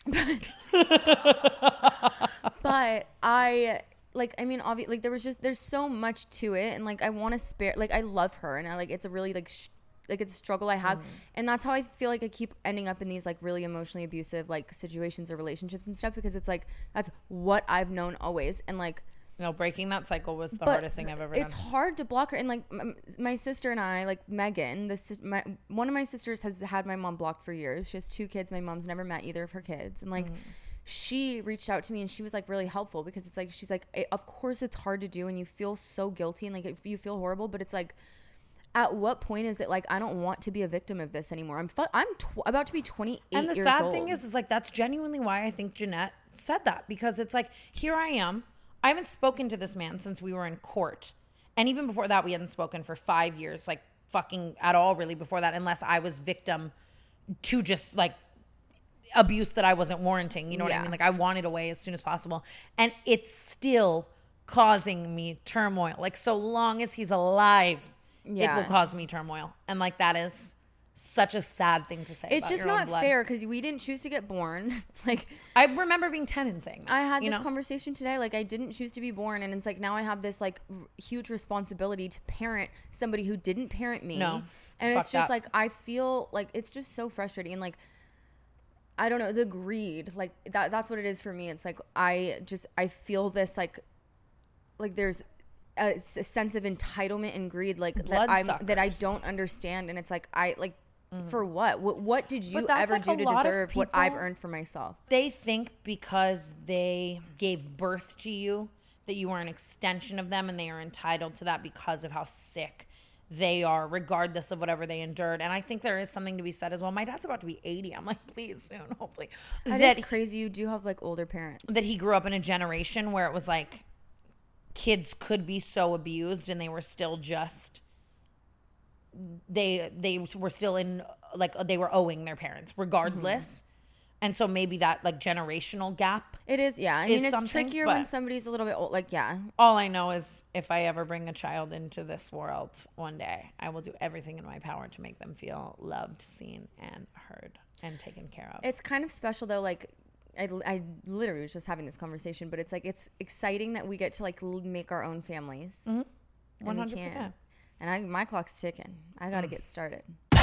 But obviously, like there's so much to it, and like I want to spare, like I love her, and I like it's a really like it's a struggle I have, and that's how I feel like I keep ending up in these like really emotionally abusive like situations or relationships and stuff, because it's like that's what I've known always, and like. No, breaking that cycle was the hardest thing I've ever done. It's hard to block her. And like my sister and I, like Megan, one of my sisters has had my mom blocked for years. She has 2 kids. My mom's never met either of her kids. And like she reached out to me and she was like really helpful, because it's like, she's like, of course it's hard to do and you feel so guilty and like if you feel horrible, but it's like, at what point is it like, I don't want to be a victim of this anymore? I'm about to be 28 years old. And the sad thing is like, that's genuinely why I think Jeanette said that, because it's like, here I am. I haven't spoken to this man since we were in court. And even before that, we hadn't spoken for 5 years, like fucking at all really before that, unless I was victim to just like abuse that I wasn't warranting. You know what I mean? Like I wanted away as soon as possible. And it's still causing me turmoil. Like so long as he's alive, it will cause me turmoil. And like that is such a sad thing to say. It's just not fair, because we didn't choose to get born. Like I remember being 10 and saying that. I had this conversation today. Like I didn't choose to be born, and it's like now I have this like huge responsibility to parent somebody who didn't parent me. No, and it's just like I feel like it's just so frustrating. And like I don't know, the greed, like that's what it is for me. It's like I feel this like there's a sense of entitlement and greed, like that I don't understand. And it's like I like. For what? What did you ever like do to deserve what I've earned for myself? They think because they gave birth to you that you are an extension of them, and they are entitled to that because of how sick they are, regardless of whatever they endured. And I think there is something to be said as well. My dad's about to be 80. I'm like, please soon, hopefully. That is crazy. You do have like older parents. That he grew up in a generation where it was like kids could be so abused and they were still just... They were still in like they were owing their parents regardless, and so maybe that like generational gap. It is, yeah. I mean, it's trickier when somebody's a little bit old. Like, yeah. All I know is if I ever bring a child into this world one day, I will do everything in my power to make them feel loved, seen, and heard, and taken care of. It's kind of special though. Like, I literally was just having this conversation, but it's like it's exciting that we get to like make our own families. 100%. And my clock's ticking. I got to get started.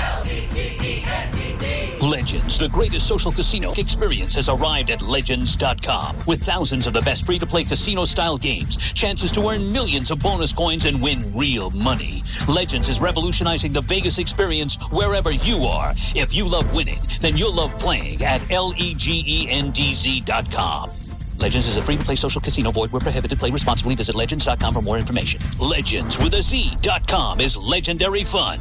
Legends, the greatest social casino experience, has arrived at Legends.com. With thousands of the best free-to-play casino-style games, chances to earn millions of bonus coins and win real money. Legends is revolutionizing the Vegas experience wherever you are. If you love winning, then you'll love playing at LEGENDZ.com. Legends is a free-to-play social casino. Void where prohibited. Play responsibly. Visit Legends.com for more information. Legends with a Z.com is legendary fun.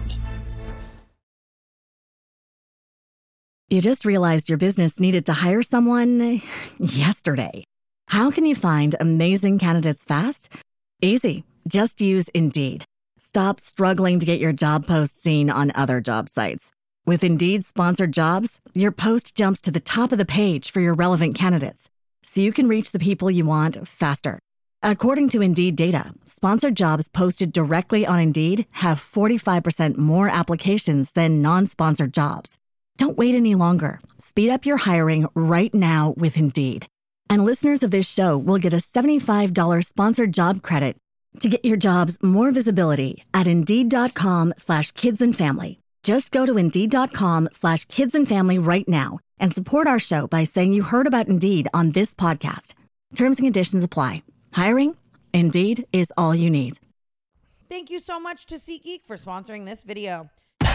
You just realized your business needed to hire someone yesterday. How can you find amazing candidates fast? Easy. Just use Indeed. Stop struggling to get your job post seen on other job sites. With Indeed sponsored jobs, your post jumps to the top of the page for your relevant candidates, so you can reach the people you want faster. According to Indeed data, sponsored jobs posted directly on Indeed have 45% more applications than non-sponsored jobs. Don't wait any longer. Speed up your hiring right now with Indeed. And listeners of this show will get a $75 sponsored job credit to get your jobs more visibility at Indeed.com/kidsandfamily. Just go to Indeed.com/kidsandfamily right now and support our show by saying you heard about Indeed on this podcast. Terms and conditions apply. Hiring? Indeed is all you need. Thank you so much to SeatGeek for sponsoring this video.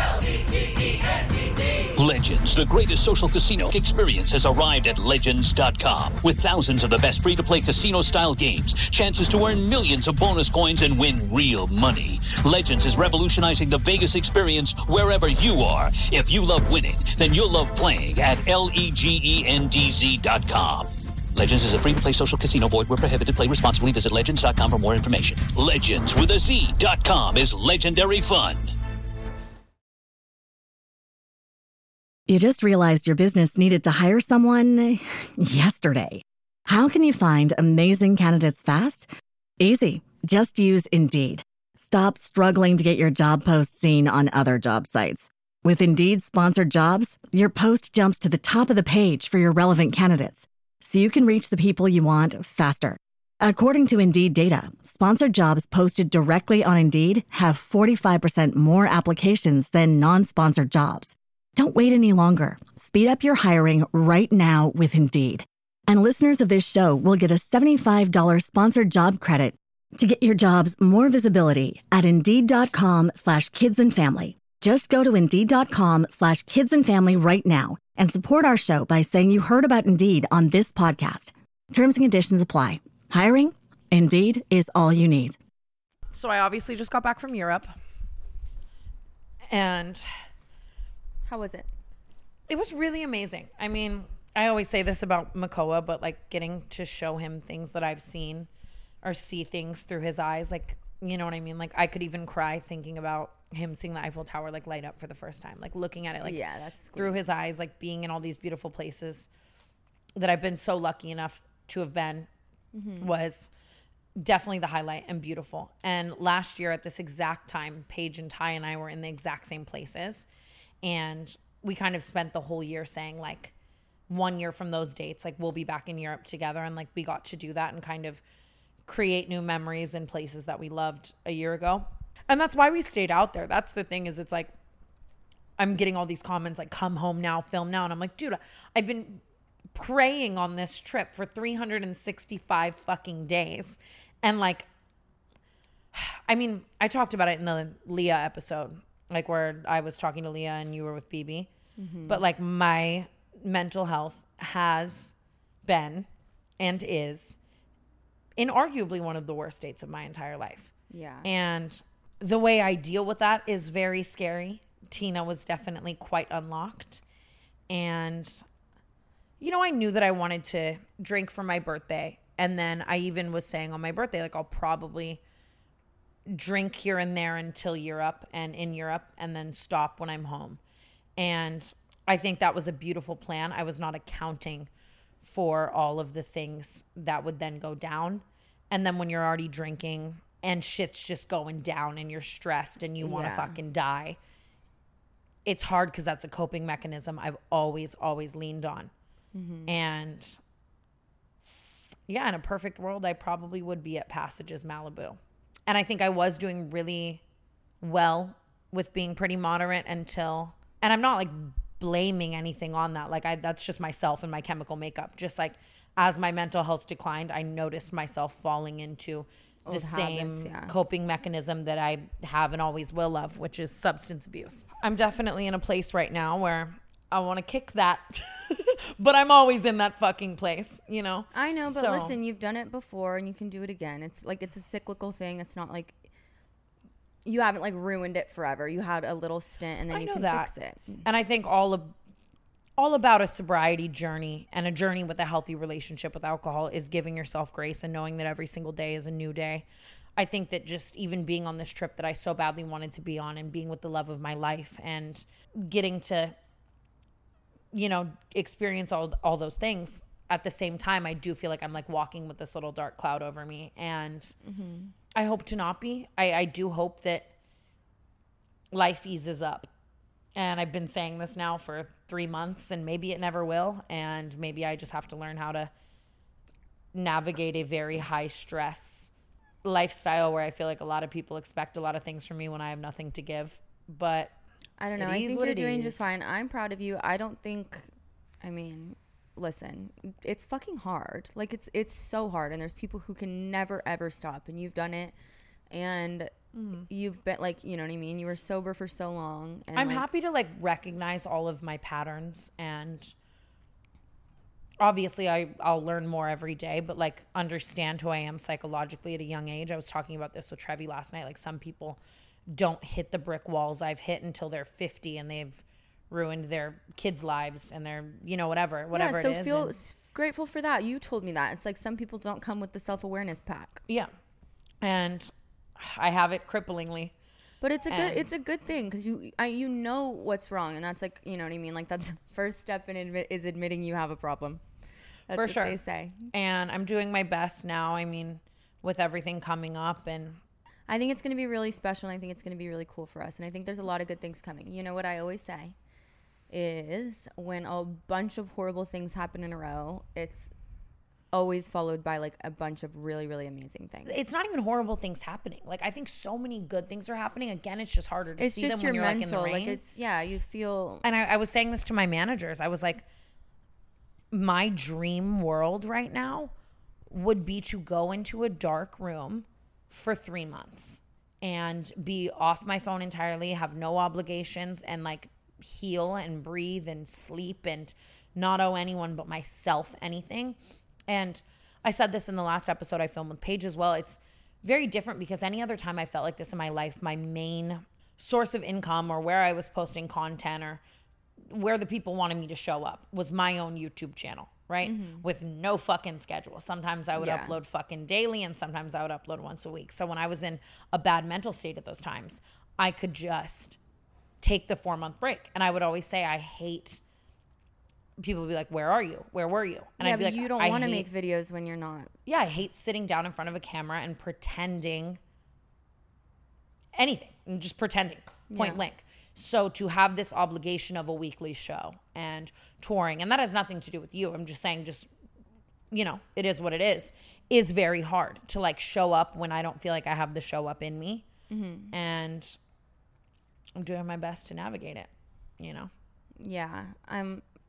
Legends, the greatest social casino experience, has arrived at Legends.com. With thousands of the best free-to-play casino-style games, chances to earn millions of bonus coins and win real money. Legends is revolutionizing the Vegas experience wherever you are. If you love winning, then you'll love playing at LEGENDZ.com. Legends is a free-to-play social casino. Void where prohibited. Play responsibly. Visit Legends.com for more information. Legends with a Z.com is legendary fun. You just realized your business needed to hire someone yesterday. How can you find amazing candidates fast? Easy. Just use Indeed. Stop struggling to get your job post seen on other job sites. With Indeed sponsored jobs, your post jumps to the top of the page for your relevant candidates, so you can reach the people you want faster. According to Indeed data, sponsored jobs posted directly on Indeed have 45% more applications than non-sponsored jobs. Don't wait any longer. Speed up your hiring right now with Indeed. And listeners of this show will get a $75 sponsored job credit to get your jobs more visibility at Indeed.com/kidsandfamily. Just go to Indeed.com/kidsandfamily right now and support our show by saying you heard about Indeed on this podcast. Terms and conditions apply. Hiring? Indeed is all you need. So I obviously just got back from Europe. And how was it? It was really amazing. I mean, I always say this about Makoa, but like getting to show him things that I've seen or see things through his eyes, like, you know what I mean? Like I could even cry thinking about him seeing the Eiffel Tower like light up for the first time, like looking at it like that's through his eyes, like being in all these beautiful places that I've been so lucky enough to have been was definitely the highlight and beautiful. And last year at this exact time, Paige and Ty and I were in the exact same places. And we kind of spent the whole year saying like 1 year from those dates, like we'll be back in Europe together. And like we got to do that and kind of create new memories in places that we loved a year ago. And that's why we stayed out there. That's the thing is it's like, I'm getting all these comments like, come home now, film now. And I'm like, dude, I've been praying on this trip for 365 fucking days. And like, I mean, I talked about it in the Leah episode, like where I was talking to Leah and you were with BB. But like my mental health has been and is inarguably one of the worst states of my entire life. Yeah. And the way I deal with that is very scary. Tina was definitely quite unlocked. And, you know, I knew that I wanted to drink for my birthday. And then I even was saying on my birthday, like I'll probably drink here and there until Europe and in Europe and then stop when I'm home. And I think that was a beautiful plan. I was not accounting for all of the things that would then go down. And then when you're already drinking and shit's just going down and you're stressed and you want to fucking die, it's hard because that's a coping mechanism I've always leaned on. And yeah, in a perfect world, I probably would be at Passages Malibu. And I think I was doing really well with being pretty moderate until, and I'm not like blaming anything on that. Like that's just myself and my chemical makeup. Just like as my mental health declined, I noticed myself falling into the same coping mechanism that I have and always will of, which is substance abuse. I'm definitely in a place right now where I want to kick that, but I'm always in that fucking place, you know? I know, but listen, you've done it before and you can do it again. It's like, it's a cyclical thing. It's not like you haven't like ruined it forever. You had a little stint and then you can fix it. And I think all about a sobriety journey and a journey with a healthy relationship with alcohol is giving yourself grace and knowing that every single day is a new day. I think that just even being on this trip that I so badly wanted to be on and being with the love of my life and getting to, you know, experience all those things at the same time, I do feel like I'm like walking with this little dark cloud over me. And I hope to not be. I do hope that life eases up. And I've been saying this now for 3 months, and maybe it never will. And maybe I just have to learn how to navigate a very high stress lifestyle where I feel like a lot of people expect a lot of things from me when I have nothing to give. But I don't know. I think you're doing just fine. I'm proud of you. Listen, it's fucking hard. Like it's so hard, and there's people who can never ever stop, and you've done it, and you've been like, you know what I mean? You were sober for so long. And I'm happy to like recognize all of my patterns, and obviously I'll learn more every day, but like understand who I am psychologically at a young age. I was talking about this with Trevi last night. Like some people don't hit the brick walls I've hit until they're 50 and they've ruined their kids' lives and they're, you know, whatever it is. So feel grateful for that. You told me that. It's like some people don't come with the self-awareness pack. Yeah. And I have it cripplingly. But it's a good thing because you know what's wrong, and that's like, you know what I mean? Like that's the first step is admitting you have a problem. That's for sure. What they say. And I'm doing my best now. I mean, with everything coming up, and I think it's going to be really special, and I think it's going to be really cool for us. And I think there's a lot of good things coming. You know what I always say is when a bunch of horrible things happen in a row, it's always followed by like a bunch of really, really amazing things. It's not even horrible things happening. Like I think so many good things are happening. Again, it's just harder to see them when you're like in the rain. Like it's, yeah, you feel. And I was saying this to my managers. I was like, my dream world right now would be to go into a dark room for 3 months and be off my phone entirely, have no obligations, and like heal and breathe and sleep and not owe anyone but myself anything. And I said this in the last episode I filmed with Paige as well. It's very different because any other time I felt like this in my life, my main source of income or where I was posting content or where the people wanted me to show up was my own YouTube channel, right? Mm-hmm. With no fucking schedule. Sometimes I would upload fucking daily, and sometimes I would upload once a week. So when I was in a bad mental state at those times, I could just take the 4-month break. And I would always say, I hate, people would be like, where are you? Where were you? And yeah, I'd be but like, you don't want to make videos when you're not. Yeah, I hate sitting down in front of a camera and pretending anything, and just pretending, point blank. So to have this obligation of a weekly show and touring, and that has nothing to do with you. I'm just saying, just, you know, it is what it is very hard to like show up when I don't feel like I have the show up in me. Mm-hmm. And I'm doing my best to navigate it, you know? Yeah. I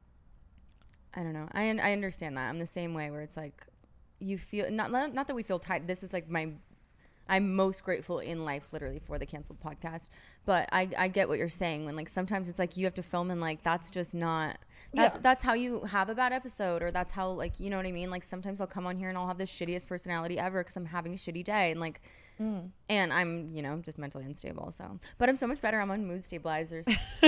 don't know. I understand that. I'm the same way where it's like you feel, not that we feel tight. This is like I'm most grateful in life literally for the Canceled podcast. But I get what you're saying when like sometimes it's like you have to film and like that's just not, that's how you have a bad episode, or that's how like, you know what I mean? Like sometimes I'll come on here and I'll have the shittiest personality ever because I'm having a shitty day and like, and I'm, you know, just mentally unstable. So, but I'm so much better. I'm on mood stabilizers.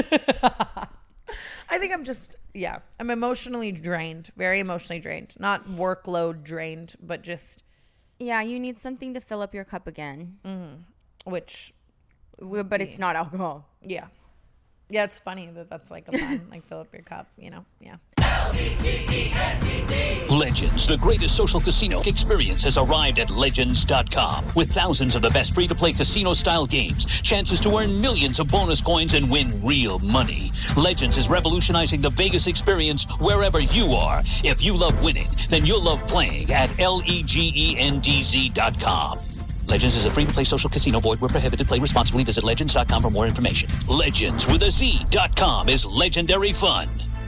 I think I'm just, I'm emotionally drained, very emotionally drained, not workload drained, but just. Yeah, you need something to fill up your cup again. Mm-hmm. But it's not alcohol. Yeah. Yeah, it's funny that's like a fun, like fill up your cup, you know? Yeah. Legends, the greatest social casino experience, has arrived at Legends.com. With thousands of the best free-to-play casino-style games, chances to earn millions of bonus coins and win real money. Legends is revolutionizing the Vegas experience wherever you are. If you love winning, then you'll love playing at LEGENDZ.com. Legends is a free-to-play social casino. Void where prohibited. Play responsibly. Visit Legends.com for more information. Legends with a Z.com is legendary fun.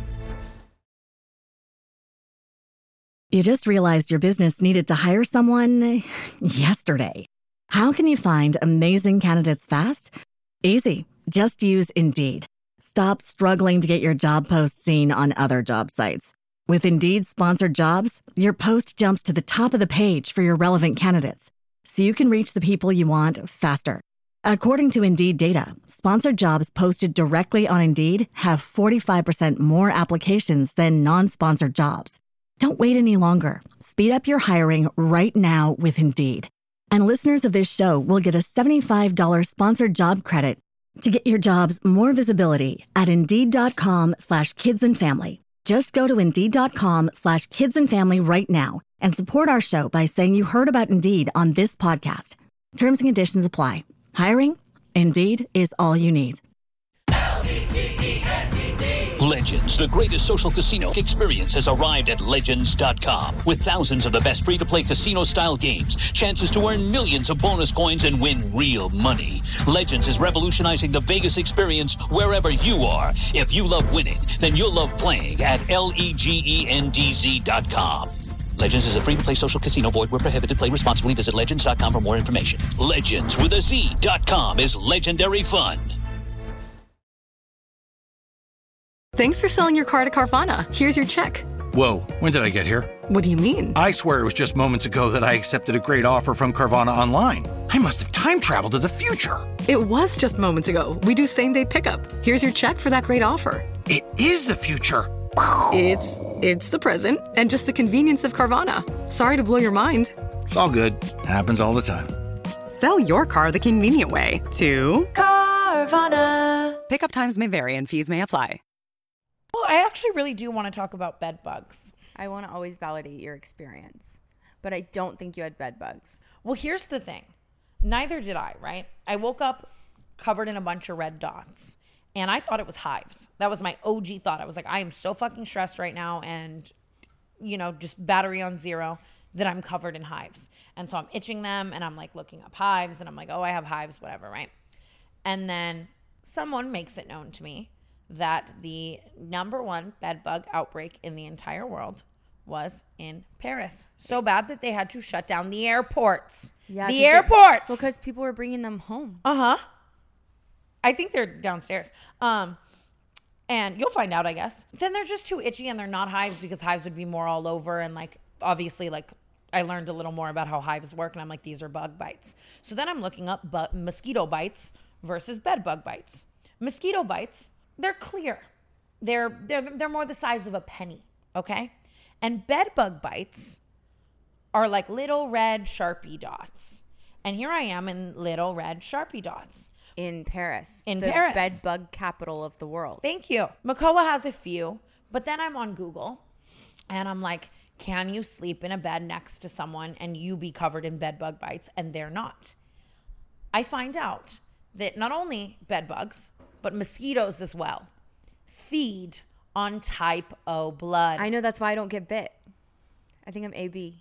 You just realized your business needed to hire someone yesterday. How can you find amazing candidates fast? Easy. Just use Indeed. Stop struggling to get your job post seen on other job sites. With Indeed sponsored jobs, your post jumps to the top of the page for your relevant candidates, so you can reach the people you want faster. According to Indeed data, sponsored jobs posted directly on Indeed have 45% more applications than non-sponsored jobs. Don't wait any longer. Speed up your hiring right now with Indeed. And listeners of this show will get a $75 sponsored job credit to get your jobs more visibility at Indeed.com/kidsandfamily. Just go to Indeed.com/kidsandfamily right now and support our show by saying you heard about Indeed on this podcast. Terms and conditions apply. Hiring? Indeed is all you need. Legends, the greatest social casino experience, has arrived at Legends.com. With thousands of the best free-to-play casino-style games, chances to earn millions of bonus coins and win real money. Legends is revolutionizing the Vegas experience wherever you are. If you love winning, then you'll love playing at LEGENDZ.com. Legends is a free-to-play social casino. Void where prohibited. Play responsibly. Visit Legends.com for more information. Legends with a Z.com is legendary fun. Thanks for selling your car to Carvana. Here's your check. Whoa, when did I get here? What do you mean? I swear it was just moments ago that I accepted a great offer from Carvana online. I must have time traveled to the future. It was just moments ago. We do same-day pickup. Here's your check for that great offer. It is the future. It's the present and just the convenience of Carvana. Sorry to blow your mind. It's all good. Happens all the time. Sell your car the convenient way to Carvana. Pickup times may vary and fees may apply. Well, I actually really do want to talk about bed bugs. I want to always validate your experience, but I don't think you had bed bugs. Well, here's the thing. Neither did I, right? I woke up covered in a bunch of red dots, and I thought it was hives. That was my OG thought. I was like, I am so fucking stressed right now and, you know, just battery on zero that I'm covered in hives. And so I'm itching them, and I'm like looking up hives, and I'm like, oh, I have hives, whatever, right? And then someone makes it known to me that the #1 bed bug outbreak in the entire world was in Paris. So bad that they had to shut down the airports. Yeah, the airports. Because people were bringing them home. Uh-huh. I think they're downstairs. And you'll find out, I guess. Then they're just too itchy, and they're not hives, because hives would be more all over. And like, obviously, like, I learned a little more about how hives work, and I'm like, these are bug bites. So then I'm looking up mosquito bites versus bed bug bites. Mosquito bites, they're clear. They're more the size of a penny, okay? And bed bug bites are like little red Sharpie dots. And here I am in little red Sharpie dots. In Paris. In the Paris. bed bug capital of the world. Thank you. Makoa has a few, but then I'm on Google, and I'm like, can you sleep in a bed next to someone and you be covered in bed bug bites? And they're not. I find out that not only bed bugs, but mosquitoes as well feed on type O blood. I know, that's why I don't get bit. I think I'm AB.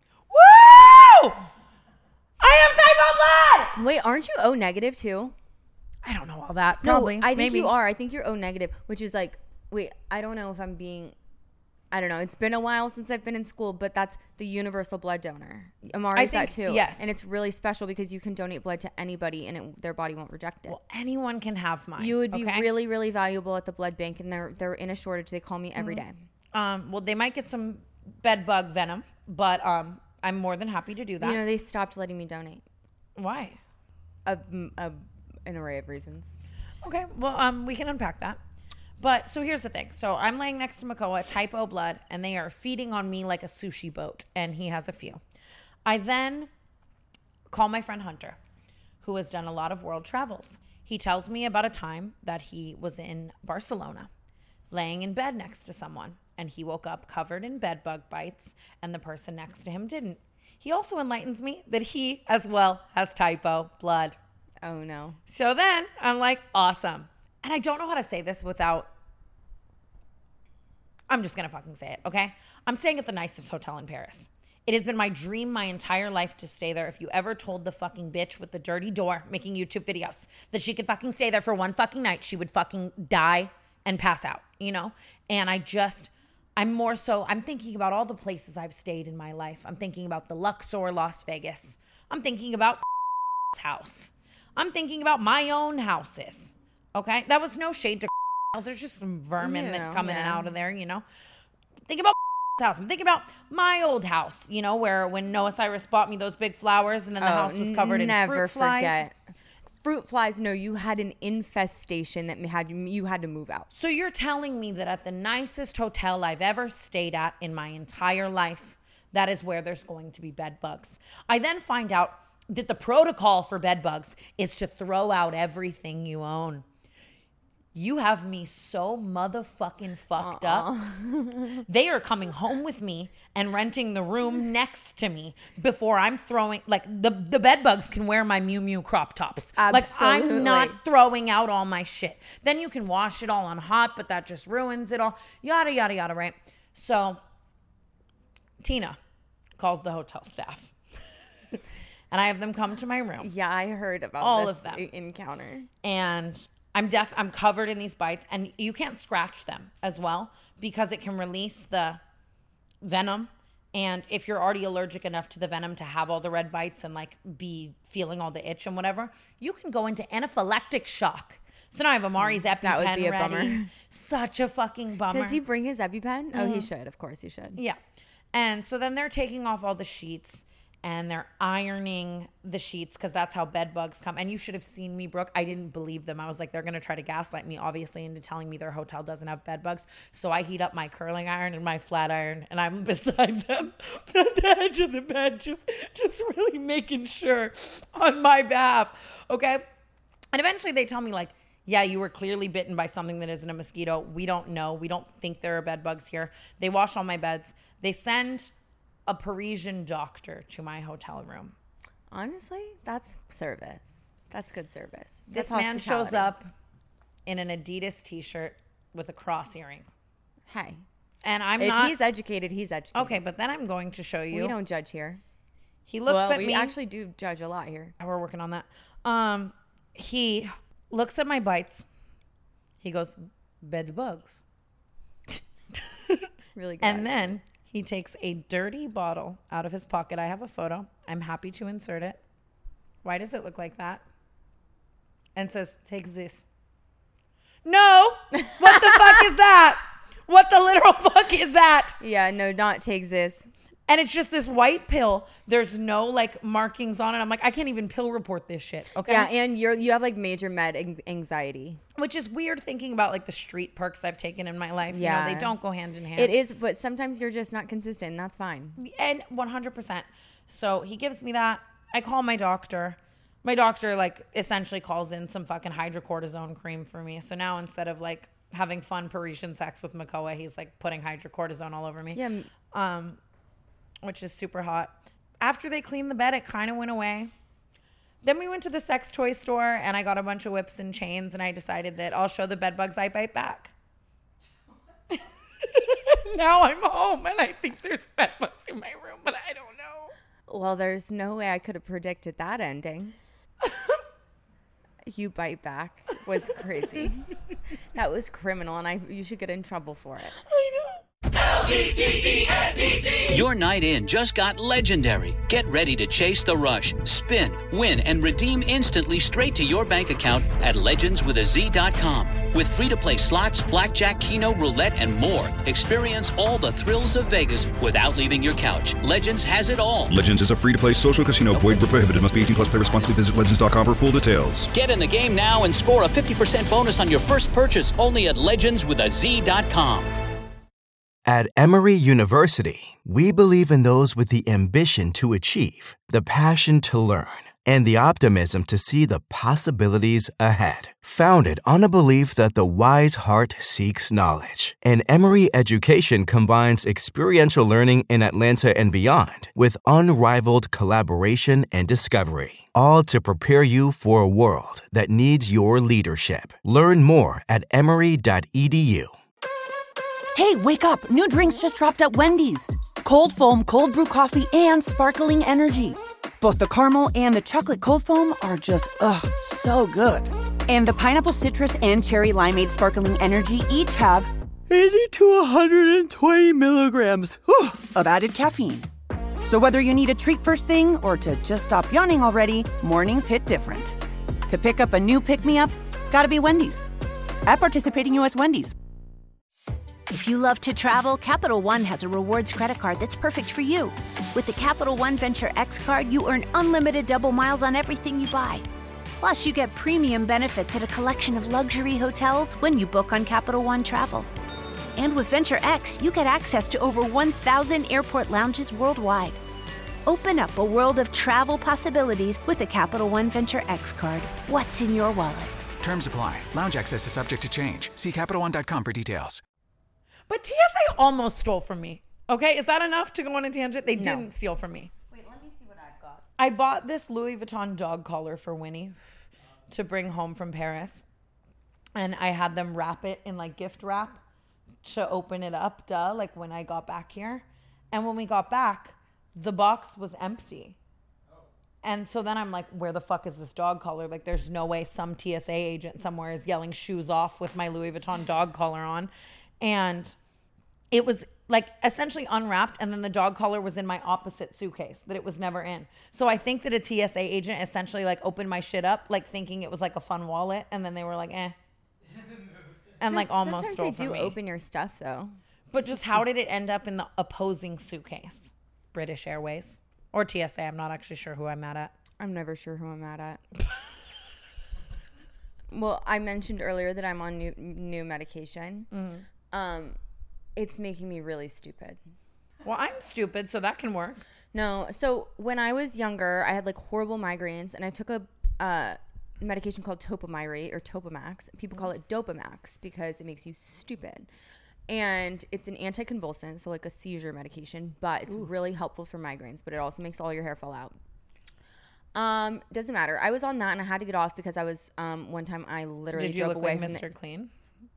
Woo! I have type O blood! Wait, aren't you O negative too? I don't know all that. Probably. No, I think Maybe. you are. I think you're O negative, which is like, wait, I don't know if I'm being, I don't know. It's been a while since I've been in school, but that's the universal blood donor. Amari's that too. Yes. And it's really special because you can donate blood to anybody and their body won't reject it. Well, anyone can have mine. You would be really, really valuable at the blood bank, and they're in a shortage. They call me every day. Well, they might get some bed bug venom, but I'm more than happy to do that. You know, they stopped letting me donate. Why? An array of reasons. Okay, well, we can unpack that. But so here's the thing. So I'm laying next to Makoa, type O blood, and they are feeding on me like a sushi boat, and he has a few. I then call my friend Hunter, who has done a lot of world travels. He tells me about a time that he was in Barcelona, laying in bed next to someone, and he woke up covered in bed bug bites, and the person next to him didn't. He also enlightens me that he, as well, has type O blood. Oh, no. So then I'm like, awesome. And I don't know how to say this without, I'm just going to fucking say it, okay? I'm staying at the nicest hotel in Paris. It has been my dream my entire life to stay there. If you ever told the fucking bitch with the dirty door making YouTube videos that she could fucking stay there for one fucking night, she would fucking die and pass out, you know? And I'm thinking about all the places I've stayed in my life. I'm thinking about the Luxor, Las Vegas. I'm thinking about house. I'm thinking about my own houses. Okay? That was no shade to house. There's just some vermin that come in and out of there, you know? Think about house. I'm thinking about my old house, you know, where when Noah Cyrus bought me those big flowers and then the house was covered in fruit flies. Never forget. Fruit flies, no, you had an infestation that you had to move out. So you're telling me that at the nicest hotel I've ever stayed at in my entire life, that is where there's going to be bed bugs. I then find out that the protocol for bed bugs is to throw out everything you own. You have me so motherfucking fucked up. They are coming home with me and renting the room next to me before I'm throwing, like, the bed bugs can wear my Miu Miu crop tops. Absolutely. Like, I'm not throwing out all my shit. Then you can wash it all on hot, but that just ruins it all. Yada, yada, yada, right? So Tina calls the hotel staff. And I have them come to my room. Yeah, I heard about all this of them. encounter. And I'm covered in these bites, and you can't scratch them as well because it can release the venom. And if you're already allergic enough to the venom to have all the red bites and like be feeling all the itch and whatever, you can go into anaphylactic shock. So now I have Amari's EpiPen That would be a ready. bummer. Such a fucking bummer. Does he bring his EpiPen? Oh, he should. Of course he should. Yeah. And so then they're taking off all the sheets and they're ironing the sheets because that's how bed bugs come. And you should have seen me, Brooke. I didn't believe them. I was like, they're going to try to gaslight me, obviously, into telling me their hotel doesn't have bed bugs. So I heat up my curling iron and my flat iron, and I'm beside them at the edge of the bed, just really making sure on my behalf, okay? And eventually they tell me, like, yeah, you were clearly bitten by something that isn't a mosquito. We don't know. We don't think there are bed bugs here. They wash all my beds. They send a Parisian doctor to my hotel room. Honestly, that's service. That's good service. This That's man shows hospitality. up in an Adidas t-shirt with a cross earring. Hey. And I'm if not... he's educated, he's educated. Okay, but then I'm going to show you. We don't judge here. He looks at me. We actually do judge a lot here. We're working on that. He looks at my bites. He goes, bed bugs. Really good. And then he takes a dirty bottle out of his pocket. I have a photo. I'm happy to insert it. Why does it look like that? And says, take this. No! What the fuck is that? What the literal fuck is that? Yeah, no, not take this. And it's just this white pill. There's no like markings on it. I'm like, I can't even pill report this shit. Okay. Yeah, and you have like major anxiety. Which is weird thinking about like the street perks I've taken in my life. Yeah. You know, they don't go hand in hand. It is, but sometimes you're just not consistent, and that's fine. And 100%. So he gives me that. I call my doctor. My doctor like essentially calls in some fucking hydrocortisone cream for me. So now instead of like having fun Parisian sex with Makoa, he's like putting hydrocortisone all over me. Yeah. Which is super hot. After they cleaned the bed, it kind of went away. Then we went to the sex toy store and I got a bunch of whips and chains and I decided that I'll show the bed bugs I bite back. Now I'm home and I think there's bed bugs in my room, but I don't know. Well, there's no way I could have predicted that ending. You bite back was crazy. That was criminal and you should get in trouble for it. I know. Your night in just got legendary. Get ready to chase the rush, spin, win, and redeem instantly straight to your bank account at legendswithaz.com. With free-to-play slots, blackjack, keno, roulette, and more, experience all the thrills of Vegas without leaving your couch. Legends has it all. Legends is a free-to-play social casino. Void where prohibited. Must be 18 plus. Play responsibly. Visit legends.com for full details. Get in the game now and score a 50% bonus on your first purchase only at legendswithaz.com. At Emory University, we believe in those with the ambition to achieve, the passion to learn, and the optimism to see the possibilities ahead. Founded on a belief that the wise heart seeks knowledge, and Emory education combines experiential learning in Atlanta and beyond with unrivaled collaboration and discovery, all to prepare you for a world that needs your leadership. Learn more at emory.edu. Hey, wake up. New drinks just dropped at Wendy's. Cold foam, cold brew coffee, and sparkling energy. Both the caramel and the chocolate cold foam are just, so good. And the pineapple citrus and cherry limeade sparkling energy each have 80 to 120 milligrams of added caffeine. So whether you need a treat first thing or to just stop yawning already, mornings hit different. To pick up a new pick-me-up, gotta be Wendy's. At participating U.S. Wendy's. If you love to travel, Capital One has a rewards credit card that's perfect for you. With the Capital One Venture X card, you earn unlimited double miles on everything you buy. Plus, you get premium benefits at a collection of luxury hotels when you book on Capital One Travel. And with Venture X, you get access to over 1,000 airport lounges worldwide. Open up a world of travel possibilities with the Capital One Venture X card. What's in your wallet? Terms apply. Lounge access is subject to change. See CapitalOne.com for details. But TSA almost stole from me. Okay, is that enough to go on a tangent? They didn't steal from me. Wait, let me see what I've got. I bought this Louis Vuitton dog collar for Winnie to bring home from Paris. And I had them wrap it in like gift wrap to open it up, like when I got back here. And when we got back, the box was empty. And so then I'm like, where the fuck is this dog collar? Like, there's no way some TSA agent somewhere is yelling shoes off with my Louis Vuitton dog collar on. And it was like essentially unwrapped. And then the dog collar was in my opposite suitcase that it was never in. So I think that a TSA agent essentially like opened my shit up, like thinking it was like a fun wallet. And then they were like, and like almost stole from me. Sometimes they do open your stuff though. But just how did it end up in the opposing suitcase? British Airways or TSA? I'm not actually sure who I'm mad at. I'm never sure who I'm mad at. Well, I mentioned earlier that I'm on new medication. Mm-hmm. It's making me really stupid. Well, I'm stupid, so that can work. No, so when I was younger, I had like horrible migraines, and I took a medication called Topamyrate or Topamax. People call it Dopamax because it makes you stupid. And it's an anticonvulsant, so like a seizure medication, but it's really helpful for migraines, but it also makes all your hair fall out. Doesn't matter. I was on that and I had to get off because I was, one time I literally Did you drove look away like from Mr. Clean?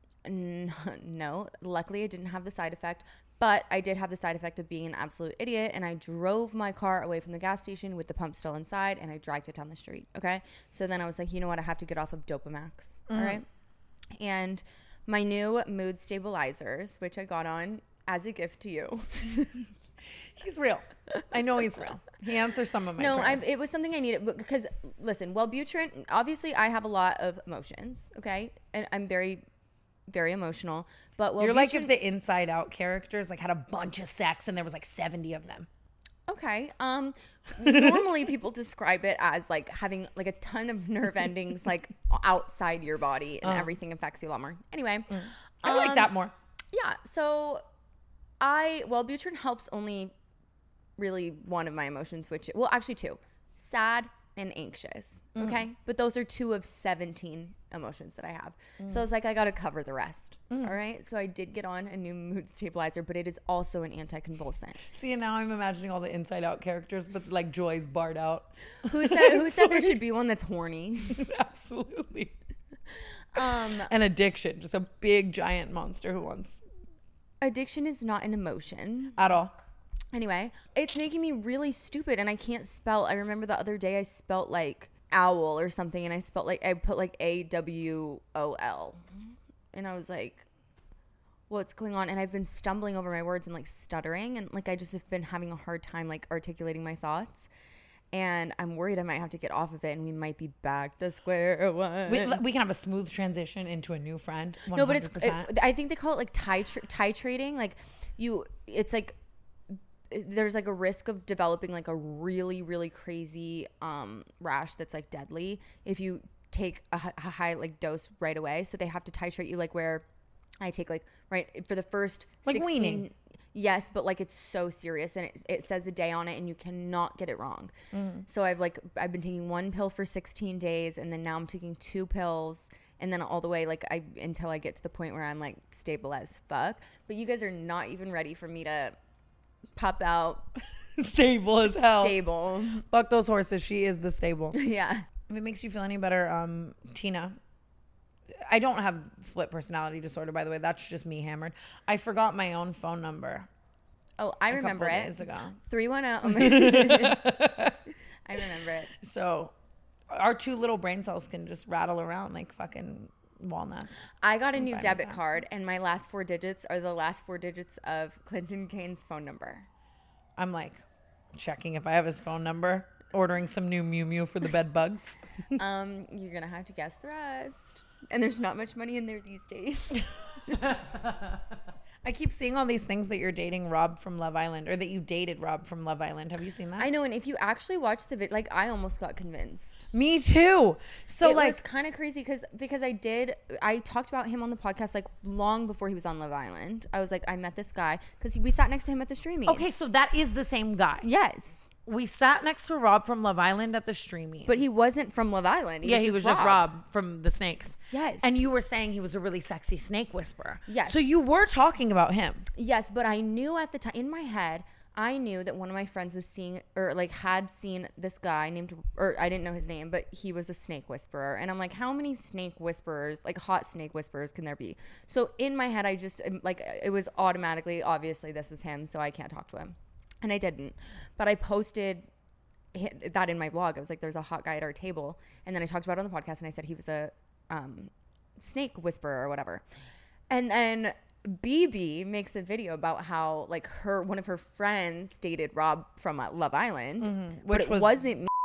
No, luckily I didn't have the side effect, but I did have the side effect of being an absolute idiot, and I drove my car away from the gas station with the pump still inside, and I dragged it down the street, okay? So then I was like, you know what, I have to get off of Dopamax, all right? And my new mood stabilizers, which I got on as a gift to you. He's real. I know he's real. He answers some of my prayers. It was something I needed because, listen, Wellbutrin, obviously I have a lot of emotions, okay? And I'm very, very emotional. But Wellbutrin, you're like if the Inside Out characters like had a bunch of sex and there was like 70 of them. Okay. Normally people describe it as like having like a ton of nerve endings like outside your body and everything affects you a lot more. Anyway. I like that more. Yeah. So Wellbutrin helps only really one of my emotions, which, well, actually two. Sad and anxious. Okay. But those are 2 of 17 emotions that I have. So it's like I got to cover the rest. All right. So I did get on a new mood stabilizer, but it is also an anticonvulsant. See, and now I'm imagining all the Inside Out characters, but like Joy's barred out. Who said there should be one that's horny? Absolutely. An addiction, just a big giant monster who wants. Addiction is not an emotion at all. Anyway, it's making me really stupid, and I can't spell. I remember the other day I spelt like owl or something, and I put like AWOL, and I was like, what's going on? And I've been stumbling over my words and like stuttering, and like I just have been having a hard time like articulating my thoughts, and I'm worried I might have to get off of it, and we might be back to square one. We can have a smooth transition into a new friend. 100%. No, but I think they call it like titrating. Like it's like there's like a risk of developing like a really, really crazy rash that's like deadly if you take a high like dose right away. So they have to titrate you, like where I take like right for the first like 16. Weaning. Yes, but like it's so serious, and it says a day on it, and you cannot get it wrong. So I've been taking 1 pill for 16 days, and then now I'm taking 2 pills, and then all the way until I get to the point where I'm like stable as fuck. But you guys are not even ready for me to pop out. Stable as hell. Stable. Fuck those horses. She is the stable. Yeah. If it makes you feel any better, Tina, I don't have split personality disorder, by the way. That's just me hammered. I forgot my own phone number. Oh, I remember it. Days ago. 310. I remember it. So our 2 little brain cells can just rattle around like fucking walnuts. I got a new debit card, and my last 4 digits are the last 4 digits of Clinton Kane's phone number. I'm like checking if I have his phone number, ordering some new Mew Mew for the bed bugs. You're going to have to guess the rest. And there's not much money in there these days. I keep seeing all these things that you're dating Rob from Love Island, or that you dated Rob from Love Island. Have you seen that? I know, and if you actually watch the video, like I almost got convinced. Me too. So it like, was kind of crazy because I talked about him on the podcast like long before he was on Love Island. I was like, I met this guy because we sat next to him at the streaming. Okay, so that is the same guy. Yes. We sat next to Rob from Love Island at the Streamies. But he wasn't from Love Island. He was just Rob from the Snakes. Yes. And you were saying he was a really sexy snake whisperer. Yes. So you were talking about him. Yes, but I knew at the time, in my head, I knew that one of my friends was seeing, or like had seen this guy named, or I didn't know his name, but he was a snake whisperer. And I'm like, how many snake whisperers, like hot snake whisperers, can there be? So in my head, I just, like, it was automatically, obviously, this is him, so I can't talk to him. And I didn't. But I posted that in my vlog. I was like, there's a hot guy at our table. And then I talked about it on the podcast, and I said he was a snake whisperer or whatever. And then BB makes a video about how like one of her friends dated Rob from Love Island, which wasn't me.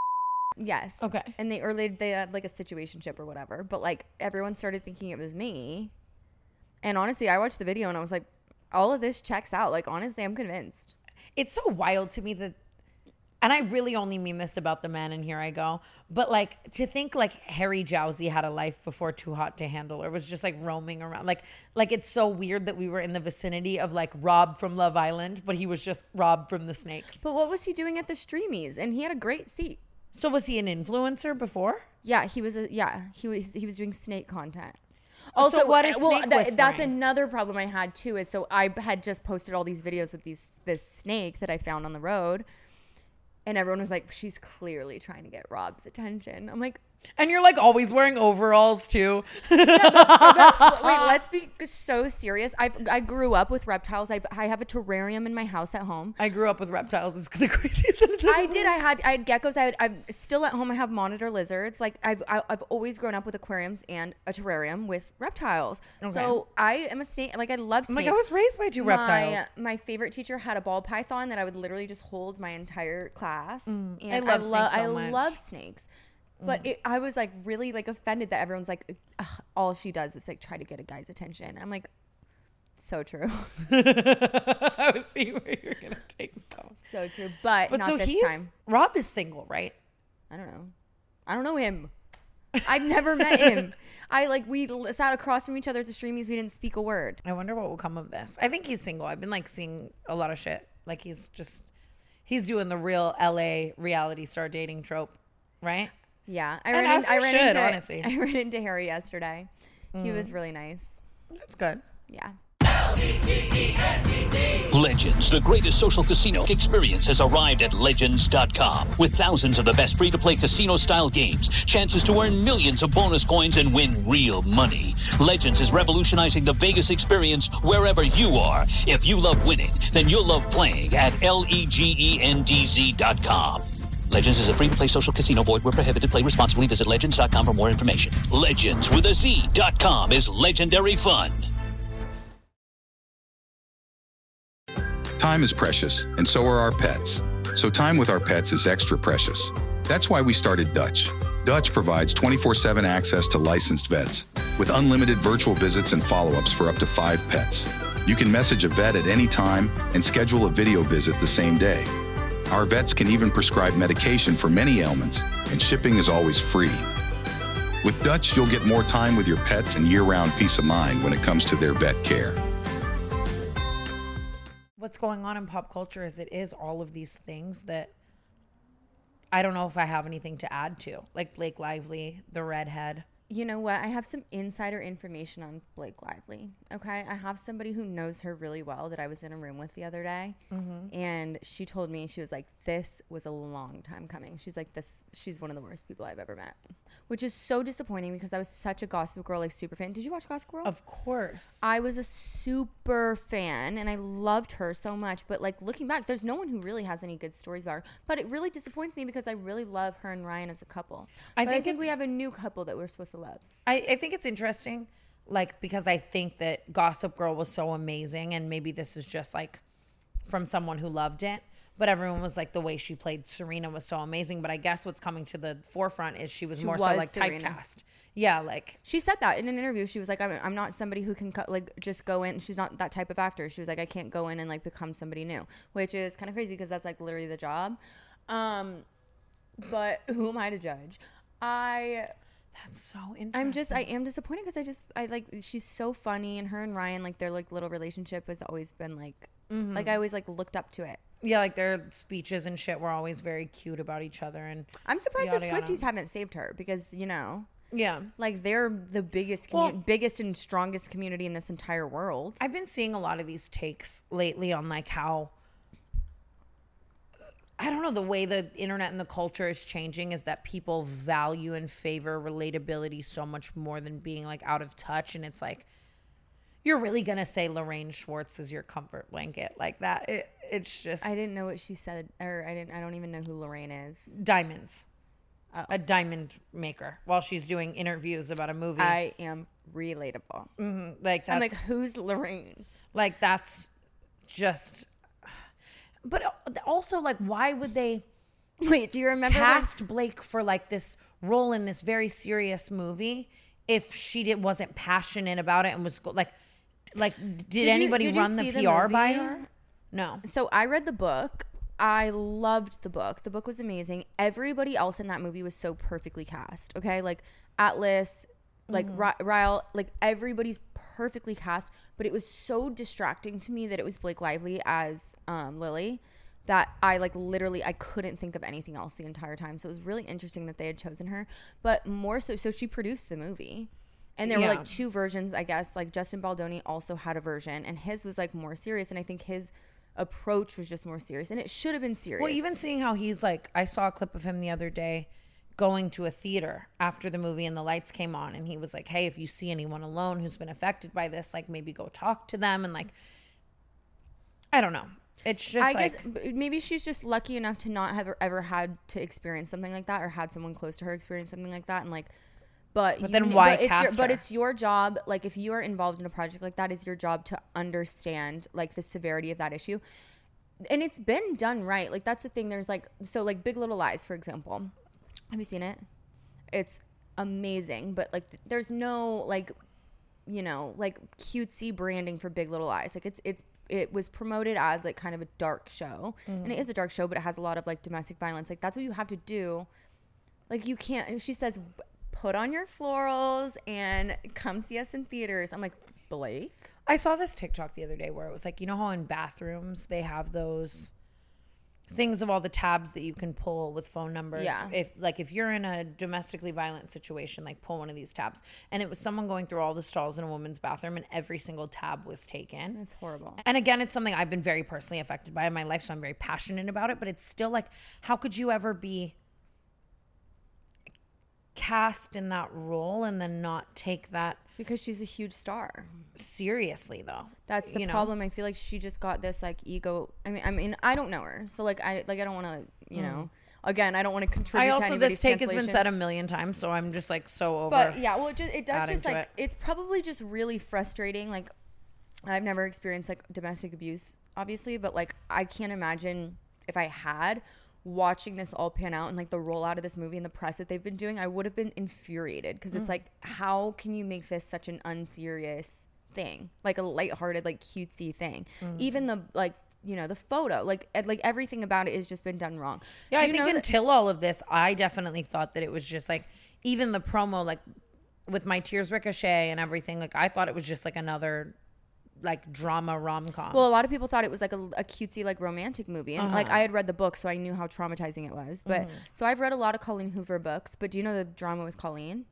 Yes. Okay. And they had like a situationship or whatever, but like everyone started thinking it was me. And honestly, I watched the video and I was like, all of this checks out. Like honestly, I'm convinced. It's so wild to me that, and I really only mean this about the men, and here I go, but like to think like Harry Jowsey had a life before Too Hot to Handle, or was just like roaming around. Like it's so weird that we were in the vicinity of like Rob from Love Island, but he was just Rob from the Snakes. But what was he doing at the Streamies? And he had a great seat. So was he an influencer before? Yeah, he was doing snake content. Also, so what is snake whispering? That's another problem I had too. Is so I had just posted all these videos with this snake that I found on the road, and everyone was like, "She's clearly trying to get Rob's attention." I'm like, and you're like always wearing overalls too. Wait, let's be so serious. I grew up with reptiles. I have a terrarium in my house at home. I grew up with reptiles. It's the craziest thing. I did. I had geckos. I'm still at home. I have monitor lizards. Like I've always grown up with aquariums and a terrarium with reptiles. Okay. So I am a snake. Like I love snakes. Like I was raised by two reptiles. My favorite teacher had a ball python that I would literally just hold my entire class. And I love snakes so much. I love snakes. But I was like really like offended that everyone's like, all she does is like try to get a guy's attention. I'm like, so true. I was seeing where you're gonna take though. So true, but not so this time. Rob is single, right? I don't know him. I've never met him. We sat across from each other at the Streamies. We didn't speak a word. I wonder what will come of this. I think he's single. I've been like seeing a lot of shit. Like he's doing the real LA reality star dating trope, right? Yeah, I ran into Harry yesterday. He was really nice. That's good. Yeah. Legends, the greatest social casino experience, has arrived at Legends.com. With thousands of the best free-to-play casino-style games, chances to earn millions of bonus coins and win real money. Legends is revolutionizing the Vegas experience wherever you are. If you love winning, then you'll love playing at LEGENDZ.com. Legends is a free-to-play social casino. Void where prohibited. Play responsibly. Visit Legends.com for more information. Legends with a Z.com is legendary fun. Time is precious, and so are our pets. So time with our pets is extra precious. That's why we started Dutch. Dutch provides 24/7 access to licensed vets with unlimited virtual visits and follow-ups for up to 5 pets. You can message a vet at any time and schedule a video visit the same day. Our vets can even prescribe medication for many ailments, and shipping is always free. With Dutch, you'll get more time with your pets and year-round peace of mind when it comes to their vet care. What's going on in pop culture is it is all of these things that I don't know if I have anything to add to. Like Blake Lively, the redhead. You know what? I have some insider information on Blake Lively. Okay. I have somebody who knows her really well that I was in a room with the other day. Mm-hmm. And she told me, she was like, this was a long time coming. She's like, she's one of the worst people I've ever met. Which is so disappointing because I was such a Gossip Girl, like, super fan. Did you watch Gossip Girl? Of course. I was a super fan and I loved her so much. But like looking back, there's no one who really has any good stories about her. But it really disappoints me because I really love her and Ryan as a couple. I think we have a new couple that we're supposed to love. I think it's interesting, like, because I think that Gossip Girl was so amazing, and maybe this is just like from someone who loved it, but everyone was like, the way she played Serena was so amazing. But I guess what's coming to the forefront is she was so like Serena. Typecast. Yeah, like she said that in an interview. She was like, I'm not somebody who can just go in. She's not that type of actor. She was like, I can't go in and like become somebody new, which is kind of crazy because that's like literally the job. But who am I to judge? That's so interesting. I am disappointed because I like, she's so funny, and her and Ryan, like their like little relationship has always been like, like I always like looked up to it. Yeah, like their speeches and shit were always very cute about each other. And I'm surprised the Swifties haven't saved her because, yeah, like they're the biggest and strongest community in this entire world. I've been seeing a lot of these takes lately on like how, I don't know, the way the internet and the culture is changing is that people value and favor relatability so much more than being like out of touch. And it's like, you're really going to say Lorraine Schwartz is your comfort blanket like that. It's just. I didn't know what she said, or I don't even know who Lorraine is. Diamonds. A diamond maker while she's doing interviews about a movie. I am relatable. Mm-hmm. Like I'm like, who's Lorraine? Like that's just. But also, like, why would they? Wait, do you remember cast Blake for like this role in this very serious movie if she wasn't passionate about it and was like, did anybody run the PR by her? No. So I read the book. I loved the book. The book was amazing. Everybody else in that movie was so perfectly cast. Okay, like Atlas, like Ryle, like everybody's perfectly cast. But it was so distracting to me that it was Blake Lively as Lily that I like literally I couldn't think of anything else the entire time. So it was really interesting that they had chosen her. But more so she produced the movie. And there were like two versions, I guess. Like Justin Baldoni also had a version, and his was like more serious. And I think his approach was just more serious, and it should have been serious. Well, even seeing how he's like, I saw a clip of him the other day going to a theater after the movie and the lights came on, and he was like, hey, if you see anyone alone who's been affected by this, like maybe go talk to them. And like, I don't know. It's just I guess maybe she's just lucky enough to not have ever had to experience something like that or had someone close to her experience something like that. And like, But then why cast her? But it's your job, like if you are involved in a project like that, it's your job to understand like the severity of that issue. And it's been done right. Like that's the thing. There's like, so like Big Little Lies, for example. Have you seen it? It's amazing. But like there's no like, like cutesy branding for Big Little Lies. Like it was promoted as like kind of a dark show. And it is a dark show, but it has a lot of like domestic violence. Like that's what you have to do. Like you can't, and she says, put on your florals and come see us in theaters. I'm like, Blake? I saw this TikTok the other day where it was like, you know how in bathrooms they have those things of all the tabs that you can pull with phone numbers? Yeah. If you're in a domestically violent situation, like pull one of these tabs. And it was someone going through all the stalls in a woman's bathroom and every single tab was taken. That's horrible. And again, it's something I've been very personally affected by in my life, so I'm very passionate about it. But it's still like, how could you ever be cast in that role and then not take that? Because she's a huge star. Seriously, though. That's the problem. I feel like she just got this like ego. I mean, I don't know her, so like I don't want to, Again, I don't want to contribute. I also to this take has been said a million times, so I'm just like so over. But yeah, well, it does just like it's probably just really frustrating. Like I've never experienced like domestic abuse, obviously, but like I can't imagine if I had. Watching this all pan out and like the rollout of this movie and the press that they've been doing, I would have been infuriated because it's like, how can you make this such an unserious thing, like a lighthearted, like cutesy thing? Even the like, the photo, like everything about it has just been done wrong. Yeah, I think until all of this, I definitely thought that it was just like, even the promo, like with My Tears Ricochet and everything, like I thought it was just like another like drama rom-com. Well, a lot of people thought it was like a cutesy like romantic movie, and like I had read the book, so I knew how traumatizing it was. But so I've read a lot of Colleen Hoover books, but do you know the drama with Colleen?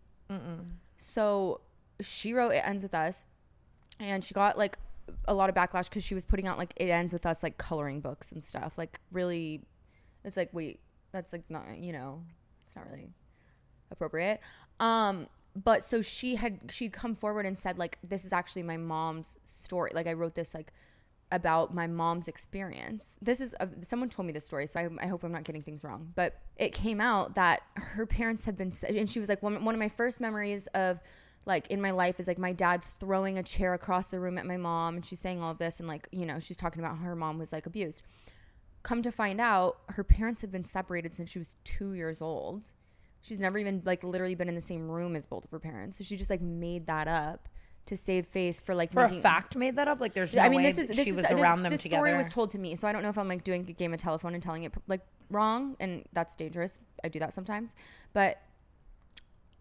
So she wrote It Ends With Us, and she got like a lot of backlash because she was putting out like It Ends With Us like coloring books and stuff. Like really, it's like, wait, that's like not, it's not really appropriate. But so she'd come forward and said like, this is actually my mom's story. Like I wrote this like about my mom's experience. This is someone told me this story, so I hope I'm not getting things wrong. But it came out that her parents have been, and she was like, one of my first memories of like in my life is like my dad throwing a chair across the room at my mom, and she's saying all of this, and like she's talking about how her mom was like abused. Come to find out, her parents have been separated since she was 2 years old. She's never even like literally been in the same room as both of her parents. So she just like made that up to save face for like a fact made that up. Like there's no way she was around them together. The story was told to me, so I don't know if I'm like doing a game of telephone and telling it like wrong, and that's dangerous. I do that sometimes, but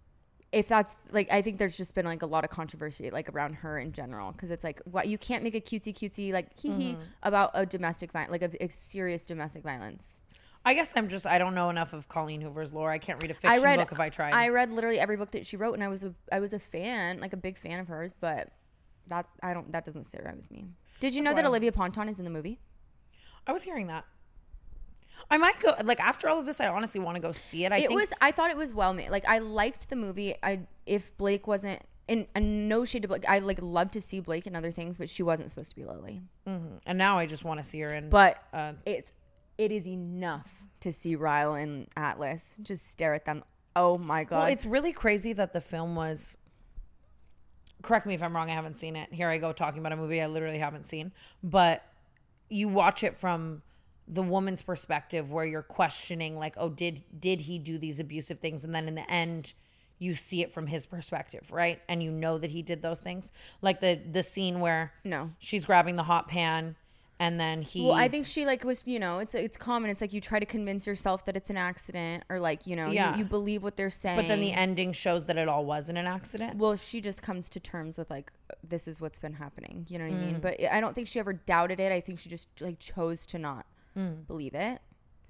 if that's like, I think there's just been like a lot of controversy like around her in general, because it's like, what, you can't make a cutesy like hee about a domestic violence, like a serious domestic violence. I guess I don't know enough of Colleen Hoover's lore. I can't read a fiction book if I tried. I read literally every book that she wrote, and I was a fan, like a big fan of hers, but that doesn't sit right with me. Did you know that Olivia Ponton is in the movie? I was hearing that. I might go, like, after all of this, I honestly want to go see it. I thought it was well made. Like, I liked the movie. If Blake wasn't in no shade to Blake, I like love to see Blake in other things, but she wasn't supposed to be Lily. Mm-hmm. And now I just want to see her in. But it is enough to see Ryle and Atlas just stare at them. Oh my God! Well, it's really crazy that the film was. Correct me if I'm wrong. I haven't seen it. Here I go talking about a movie I literally haven't seen, but you watch it from the woman's perspective, where you're questioning, like, oh, did he do these abusive things? And then in the end, you see it from his perspective, right? And you know that he did those things. Like the scene where she's grabbing the hot pan, and then he... Well, I think she, like, was, you know, it's common. It's like you try to convince yourself that it's an accident, or, like, you know, you believe what they're saying. But then the ending shows that it all wasn't an accident. Well, she just comes to terms with, like, this is what's been happening. You know what I mean? But I don't think she ever doubted it. I think she just, like, chose to not believe it.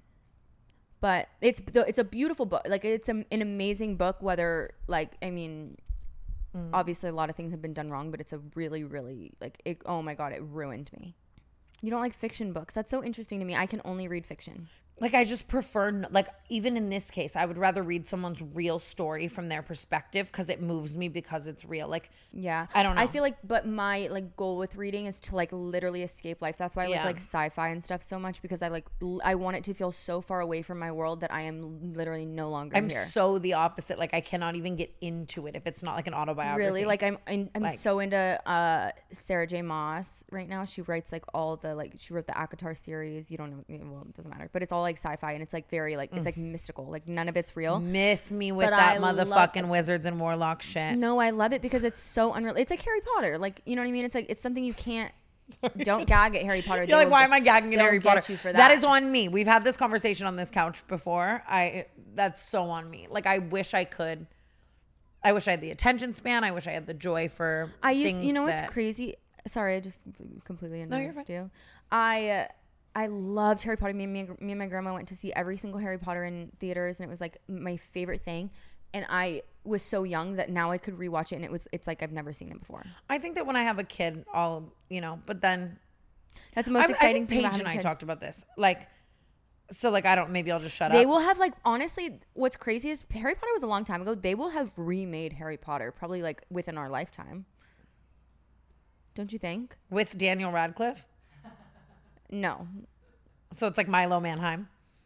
But it's a beautiful book. Like, it's an amazing book, whether, like, I mean... Obviously, a lot of things have been done wrong, but it's a really, really, like, oh, my God, it ruined me. You don't like fiction books? That's so interesting to me. I can only read fiction. Like, I just prefer, like, even in this case, I would rather read someone's real story from their perspective, because it moves me because it's real. Like, yeah, I don't know. I feel like, but my, like, goal with reading is to, like, literally escape life. That's why I like sci-fi and stuff so much, because I want it to feel so far away from my world that I am literally no longer here. I'm so the opposite. Like, I cannot even get into it if it's not, like, an autobiography. Really? Like, I'm like, so into Sarah J. Maas right now. She writes, like, all the, like, she wrote the ACOTAR series. You don't know, well, it doesn't matter. But it's all, like, sci-fi, and it's, like, very, like, it's, like, mystical. Like, none of it's real. Miss me with that motherfucking wizards and warlock shit. No, I love it because it's so unreal. It's like Harry Potter. Like, you know what I mean? It's like, it's something you can't... Don't gag at Harry Potter. You're like, why am I gagging at Harry Potter? You for that is on me. We've had this conversation on this couch before. That's so on me. Like, I wish I could. I wish I had the attention span. I wish I had the joy for things. You know what's crazy? Sorry, I just completely interrupted you. I loved Harry Potter. Me and my grandma went to see every single Harry Potter in theaters, and it was like my favorite thing. And I was so young that now I could rewatch it, and it's like I've never seen it before. I think that when I have a kid, I'll, but then that's the most exciting thing. Paige and I talked about this. Like, so like maybe I'll just shut up. They will have, like, honestly, what's crazy is Harry Potter was a long time ago. They will have remade Harry Potter probably like within our lifetime. Don't you think? With Daniel Radcliffe? No. So it's like Milo Manheim.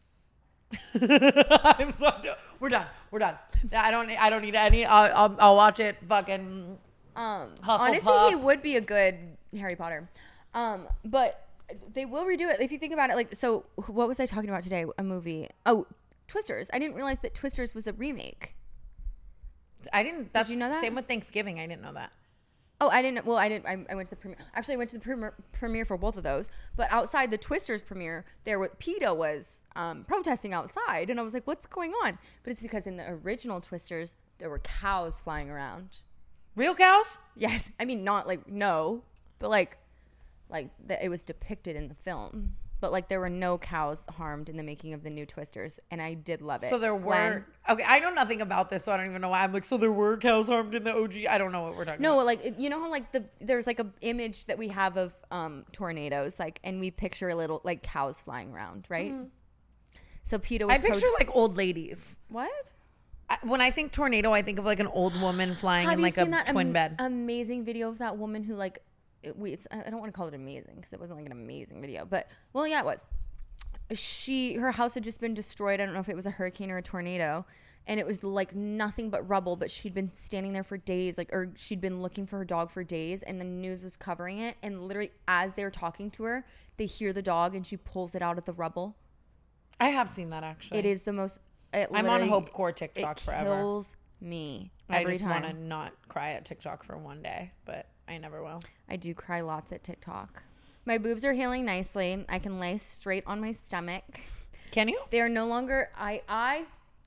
We're done. I don't need any. I'll watch it. Fucking. Honestly, he would be a good Harry Potter. But they will redo it if you think about it. Like, so what was I talking about today? A movie. Oh, Twisters. I didn't realize that Twisters was a remake. I didn't. Did you know that? Same with Thanksgiving. I didn't know that. Oh, I didn't. Well, I didn't. I went to the premiere. Actually, I went to the premiere for both of those. But outside the Twisters premiere, PETA was protesting outside, and I was like, "What's going on?" But it's because in the original Twisters, there were cows flying around. Real cows? Yes. I mean, not like but like it was depicted in the film. But, like, there were no cows harmed in the making of the new Twisters, and I did love it. So there were... Okay, I know nothing about this, so I don't even know why. I'm like, so there were cows harmed in the OG? I don't know what we're talking about. No, like, you know how, like, there's, like, a image that we have of tornadoes, like, and we picture a little, like, cows flying around, right? Mm-hmm. So PETA was... I picture, like, old ladies. What? When I think tornado, I think of, like, an old woman flying in, like, a twin bed. Amazing video of that woman who, like... I don't want to call it amazing because it wasn't like an amazing video, but well, yeah, it was. Her house had just been destroyed. I don't know if it was a hurricane or a tornado, and it was like nothing but rubble. But she'd been standing there for days, or she'd been looking for her dog for days, and the news was covering it. And literally, as they were talking to her, they hear the dog, and she pulls it out of the rubble. I have seen that actually. It is the most. I'm on Hope Core TikTok forever. It kills me every time. I just want to not cry at TikTok for one day, but I never will. I do cry lots at TikTok. My boobs are healing nicely. I can lay straight on my stomach. Can you? They are no longer...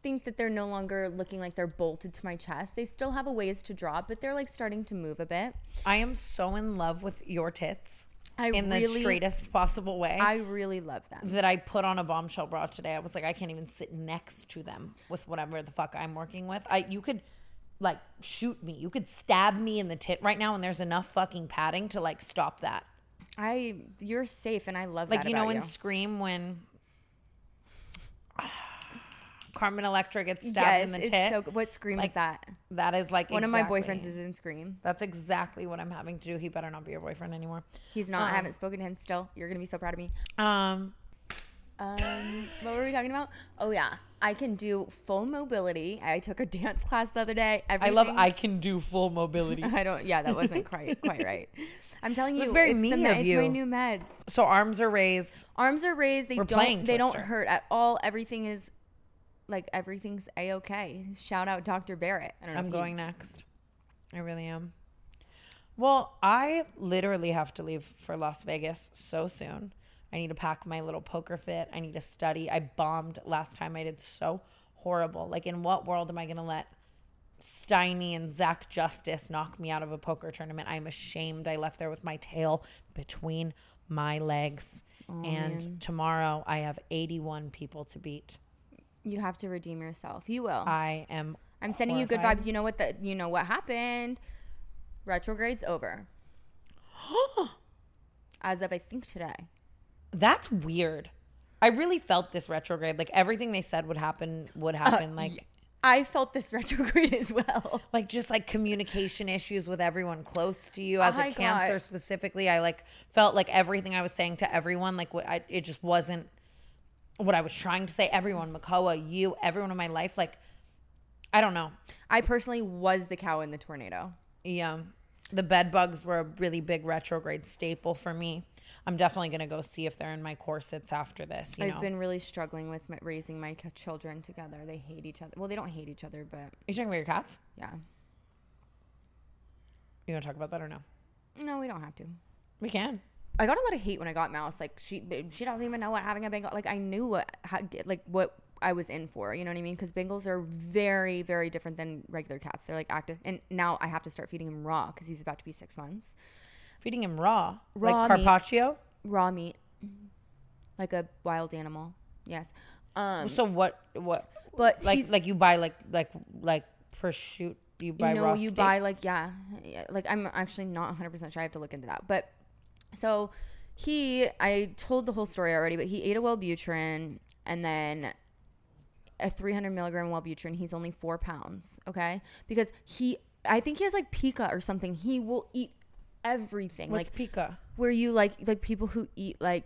think that they're no longer looking like they're bolted to my chest. They still have a ways to drop, but they're like starting to move a bit. I am so in love with your tits. The straightest possible way. I really love them. That I put on a bombshell bra today. I was like, I can't even sit next to them with whatever the fuck I'm working with. You could like shoot me. You could stab me in the tit right now, and there's enough fucking padding to like stop that. You're safe, and I love like that. You know, about in Scream when Carmen Electra gets stabbed in the tit. So what Scream is that? That is like one of my boyfriends is in Scream. That's exactly what I'm having to do. He better not be your boyfriend anymore. He's not. I haven't spoken to him still. You're gonna be so proud of me. What were we talking about? Oh yeah, I can do full mobility. I took a dance class the other day. I can do full mobility. Yeah, that wasn't quite right. I'm telling you, it was very mean of you. It's my new meds. So arms are raised. They don't hurt at all. Everything's A-okay. Shout out Dr. Barrett. I'm going next. I really am. Well, I literally have to leave for Las Vegas so soon. I need to pack my little poker fit. I need to study. I bombed last time. I did so horrible. Like, in what world am I going to let Steiny and Zach Justice knock me out of a poker tournament? I'm ashamed. I left there with my tail between my legs. Tomorrow I have 81 people to beat. You have to redeem yourself. You will. I'm sending you good vibes. You know what happened? Retrograde's over. As of I think today. That's weird. I really felt this retrograde. Like everything they said would happen. Like I felt this retrograde as well. Like just like communication issues with everyone close to you. As a Cancer specifically, I like felt like everything I was saying to everyone, like it just wasn't what I was trying to say. Everyone, Makoa, you, everyone in my life, like, I don't know. I personally was the cow in the tornado. Yeah. The bed bugs were a really big retrograde staple for me. I'm definitely going to go see if they're in my corsets after this. I've been really struggling with raising my children together. They hate each other. Well, they don't hate each other, but... Are you talking about your cats? Yeah. You want to talk about that or no? No, we don't have to. We can. I got a lot of hate when I got Mouse. Like, she doesn't even know what having a Bengal... Like, I knew what I was in for. You know what I mean? Because Bengals are very, very different than regular cats. They're, like, active. And now I have to start feeding him raw because he's about to be 6 months. Feeding him raw? Like carpaccio? Raw meat. Like a wild animal. Yes. So what? But like you buy like prosciutto. You buy raw steak? Buy like like I'm actually not 100% sure. I have to look into that. But so I told the whole story already. But he ate a Wellbutrin and then a 300 milligram Wellbutrin. He's only 4 pounds. Okay, because I think he has like pica or something. He will eat everything. What's like pica? Where you like people who eat like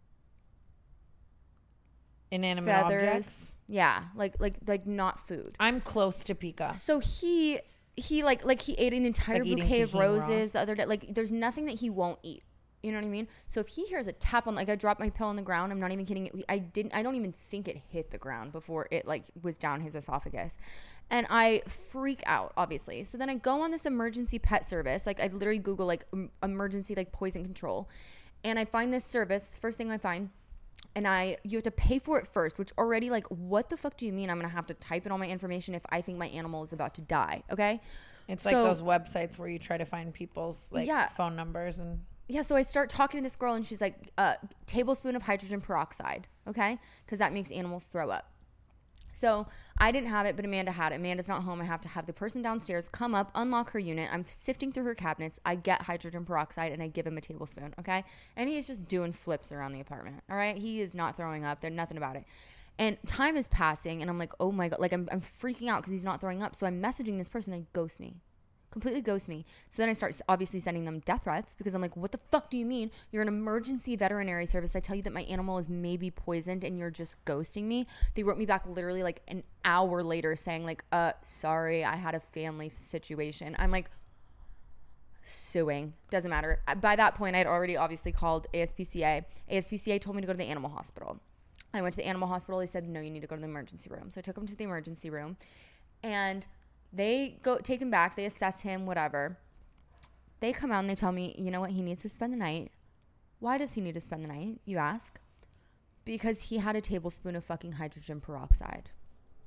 inanimate feathers. Objects. Yeah, like not food. I'm close to pica. So he like he ate an entire bouquet of roses the other day. Like there's nothing that he won't eat. You know what I mean? So if he hears a tap on, like I dropped my pill on the ground, I'm not even kidding. I don't even think it hit the ground before it like was down his esophagus. And I freak out, obviously. So then I go on this emergency pet service. Like I literally Google like emergency like poison control. And I find this service, first thing I find. And you have to pay for it first, which already like, what the fuck do you mean I'm going to have to type in all my information if I think my animal is about to die? Okay. It's like those websites where you try to find people's like phone numbers and. Yeah, so I start talking to this girl and she's like, tablespoon of hydrogen peroxide, okay? Because that makes animals throw up. So I didn't have it, but Amanda had it. Amanda's not home. I have to have the person downstairs come up, unlock her unit. I'm sifting through her cabinets. I get hydrogen peroxide and I give him a tablespoon, okay? And he's just doing flips around the apartment, all right? He is not throwing up. There's nothing about it. And time is passing and I'm like, oh my God. Like I'm freaking out because he's not throwing up. So I'm messaging this person. They ghost me. Completely ghost me. So then I start obviously sending them death threats because I'm like, what the fuck do you mean? You're an emergency veterinary service. I tell you that my animal is maybe poisoned and you're just ghosting me. They wrote me back literally like an hour later saying like, sorry, I had a family situation. I'm like, suing. Doesn't matter. By that point, I'd already obviously called ASPCA. ASPCA told me to go to the animal hospital. I went to the animal hospital. They said, no, you need to go to the emergency room. So I took him to the emergency room and they go take him back. They assess him, whatever. They come out and they tell me, you know what? He needs to spend the night. Why does he need to spend the night, you ask? Because he had a tablespoon of fucking hydrogen peroxide.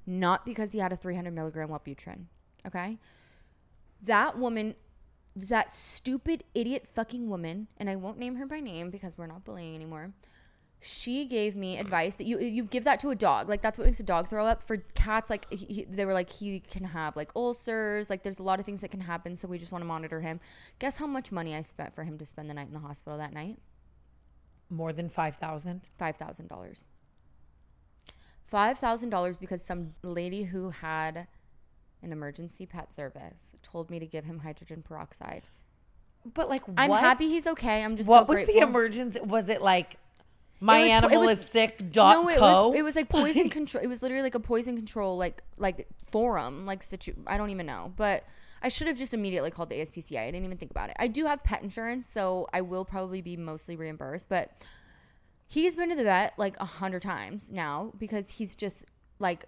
not because he had a 300 milligram Wellbutrin. Okay? That woman, that stupid idiot fucking woman, and I won't name her by name because we're not bullying anymore. She gave me advice that you give that to a dog. Like, that's what makes a dog throw up. For cats, like, they were like, he can have, like, ulcers. Like, there's a lot of things that can happen, so we just want to monitor him. Guess how much money I spent for him to spend the night in the hospital that night? More than $5,000? $5,000. $5,000 because some lady who had an emergency pet service told me to give him hydrogen peroxide. But, like, I'm happy he's okay. I'm just what so was grateful. The emergency? Was it, like... MyAnimalIsSick.co? No, it was like poison control. It was literally like a poison control like forum, like I don't even know. But I should have just immediately called the ASPCA. I didn't even think about it. I do have pet insurance, so I will probably be mostly reimbursed. But he's been to the vet like 100 times now because he's just like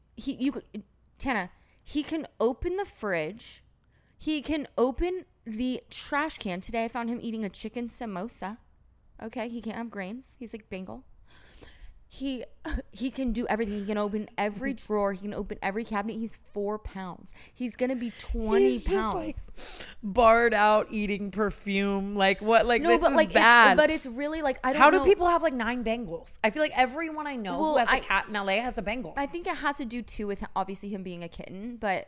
Tana, he can open the fridge. He can open the trash can. Today I found him eating a chicken samosa. Okay, he can't have grains. He's like Bengal. He can do everything. He can open every drawer. He can open every cabinet. He's 4 pounds. He's gonna be 20 pounds. Just like barred out eating perfume. Like what? Like no, this but is like bad. But it's really like I don't. How know. do people have like 9 Bengals? I feel like everyone I know who has a cat in LA has a Bengal. I think it has to do too with obviously him being a kitten, but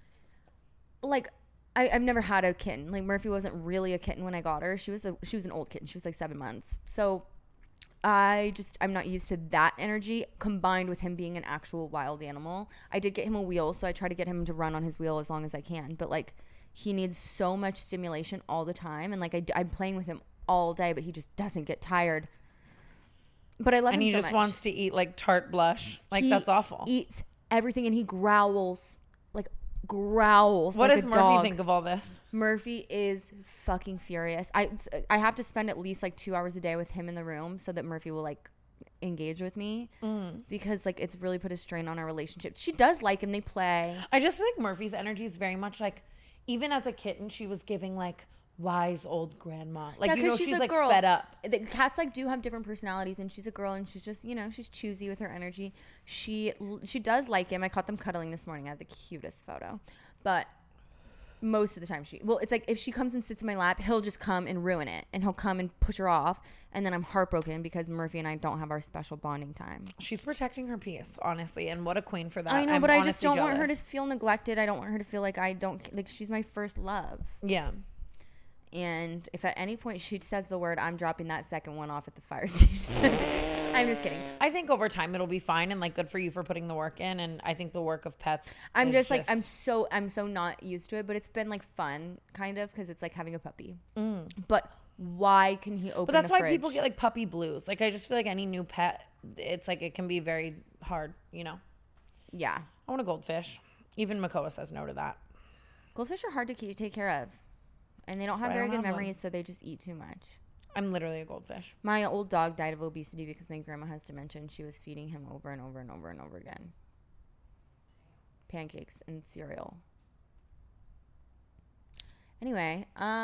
like. I've never had a kitten. Like Murphy wasn't really a kitten when I got her. She was an old kitten. She was like 7 months. So I'm not used to that energy combined with him being an actual wild animal. I did get him a wheel, so I try to get him to run on his wheel as long as I can. But like he needs so much stimulation all the time, and like I'm playing with him all day, but he just doesn't get tired. But I love him so much. And he just wants to eat like tart blush. Like that's awful. He eats everything, and he growls. What like does a Murphy dog. think of all this? Murphy is fucking furious. I have to spend at least like 2 hours a day with him in the room so that Murphy will like engage with me because like it's really put a strain on our relationship. She does like him. They play. I just think Murphy's energy is very much like, even as a kitten, she was giving like wise old grandma. Like, you know, she's like girl. fed up. The cats like do have different personalities, and she's a girl, and she's just, you know, she's choosy with her energy. She does like him. I caught them cuddling this morning. I have the cutest photo, but most of the time it's like if she comes and sits in my lap, he'll just come and ruin it, and he'll come and push her off, and then I'm heartbroken because Murphy and I don't have our special bonding time. She's protecting her peace, honestly, and what a queen for that. I know, I'm but I just don't jealous. want her to feel neglected. I don't want her to feel like she's my first love. Yeah. And if at any point she says the word, I'm dropping that second one off at the fire station. I'm just kidding. I think over time it'll be fine, and like good for you for putting the work in. And I think the work of pets. I'm so not used to it, but it's been like fun kind of because it's like having a puppy. But why can he open? But that's the why fridge? people get like puppy blues. Like I just feel like any new pet, it's like it can be very hard. You know. Yeah. I want a goldfish. Even Makoa says no to that. Goldfish are hard to take care of. And they don't have very good memories, so they just eat too much. I'm literally a goldfish. My old dog died of obesity because my grandma has dementia, and she was feeding him over and over and over and over again. Pancakes and cereal. Anyway,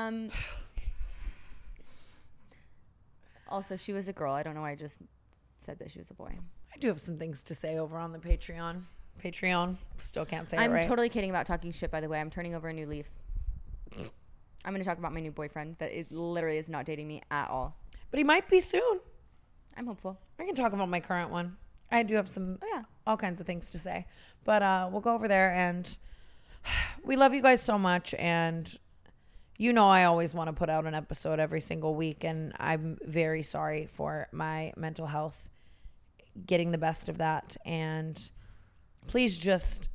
also, she was a girl. I don't know why I just said that she was a boy. I do have some things to say over on the Patreon. Still can't say it right. I'm totally kidding about talking shit, by the way. I'm turning over a new leaf. I'm going to talk about my new boyfriend that literally is not dating me at all. But he might be soon. I'm hopeful. I can talk about my current one. I do have all kinds of things to say. But we'll go over there, and we love you guys so much. And you know I always want to put out an episode every single week, and I'm very sorry for my mental health getting the best of that. And please just...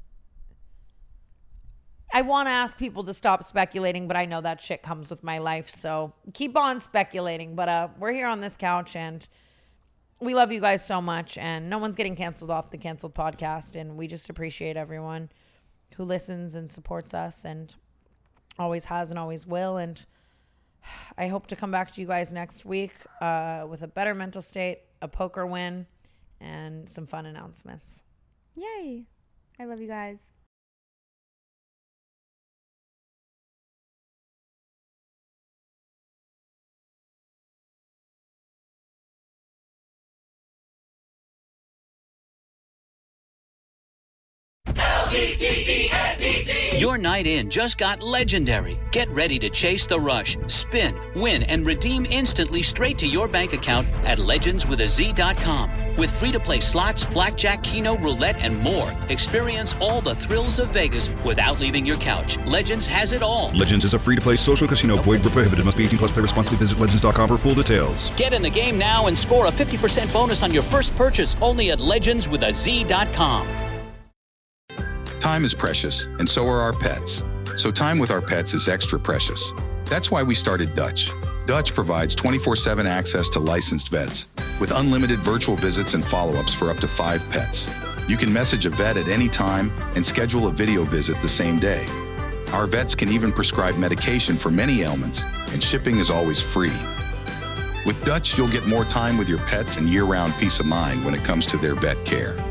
I want to ask people to stop speculating, but I know that shit comes with my life. So keep on speculating. But we're here on this couch, and we love you guys so much. And no one's getting canceled off the Canceled Podcast. And we just appreciate everyone who listens and supports us and always has and always will. And I hope to come back to you guys next week with a better mental state, a poker win, and some fun announcements. Yay. I love you guys. L-E-G-E-N-E-Z. Your night in just got legendary. Get ready to chase the rush, spin, win, and redeem instantly straight to your bank account at legendswithaz.com. With free-to-play slots, blackjack, keno, roulette, and more, experience all the thrills of Vegas without leaving your couch. Legends has it all. Legends is a free-to-play social casino. Void where prohibited. Must be 18 plus. Play responsibly. Visit legends.com for full details. Get in the game now and score a 50% bonus on your first purchase only at legendswithaz.com. Time is precious, and so are our pets. So time with our pets is extra precious. That's why we started Dutch. Dutch provides 24/7 access to licensed vets with unlimited virtual visits and follow-ups for up to 5 pets. You can message a vet at any time and schedule a video visit the same day. Our vets can even prescribe medication for many ailments, and shipping is always free. With Dutch, you'll get more time with your pets and year-round peace of mind when it comes to their vet care.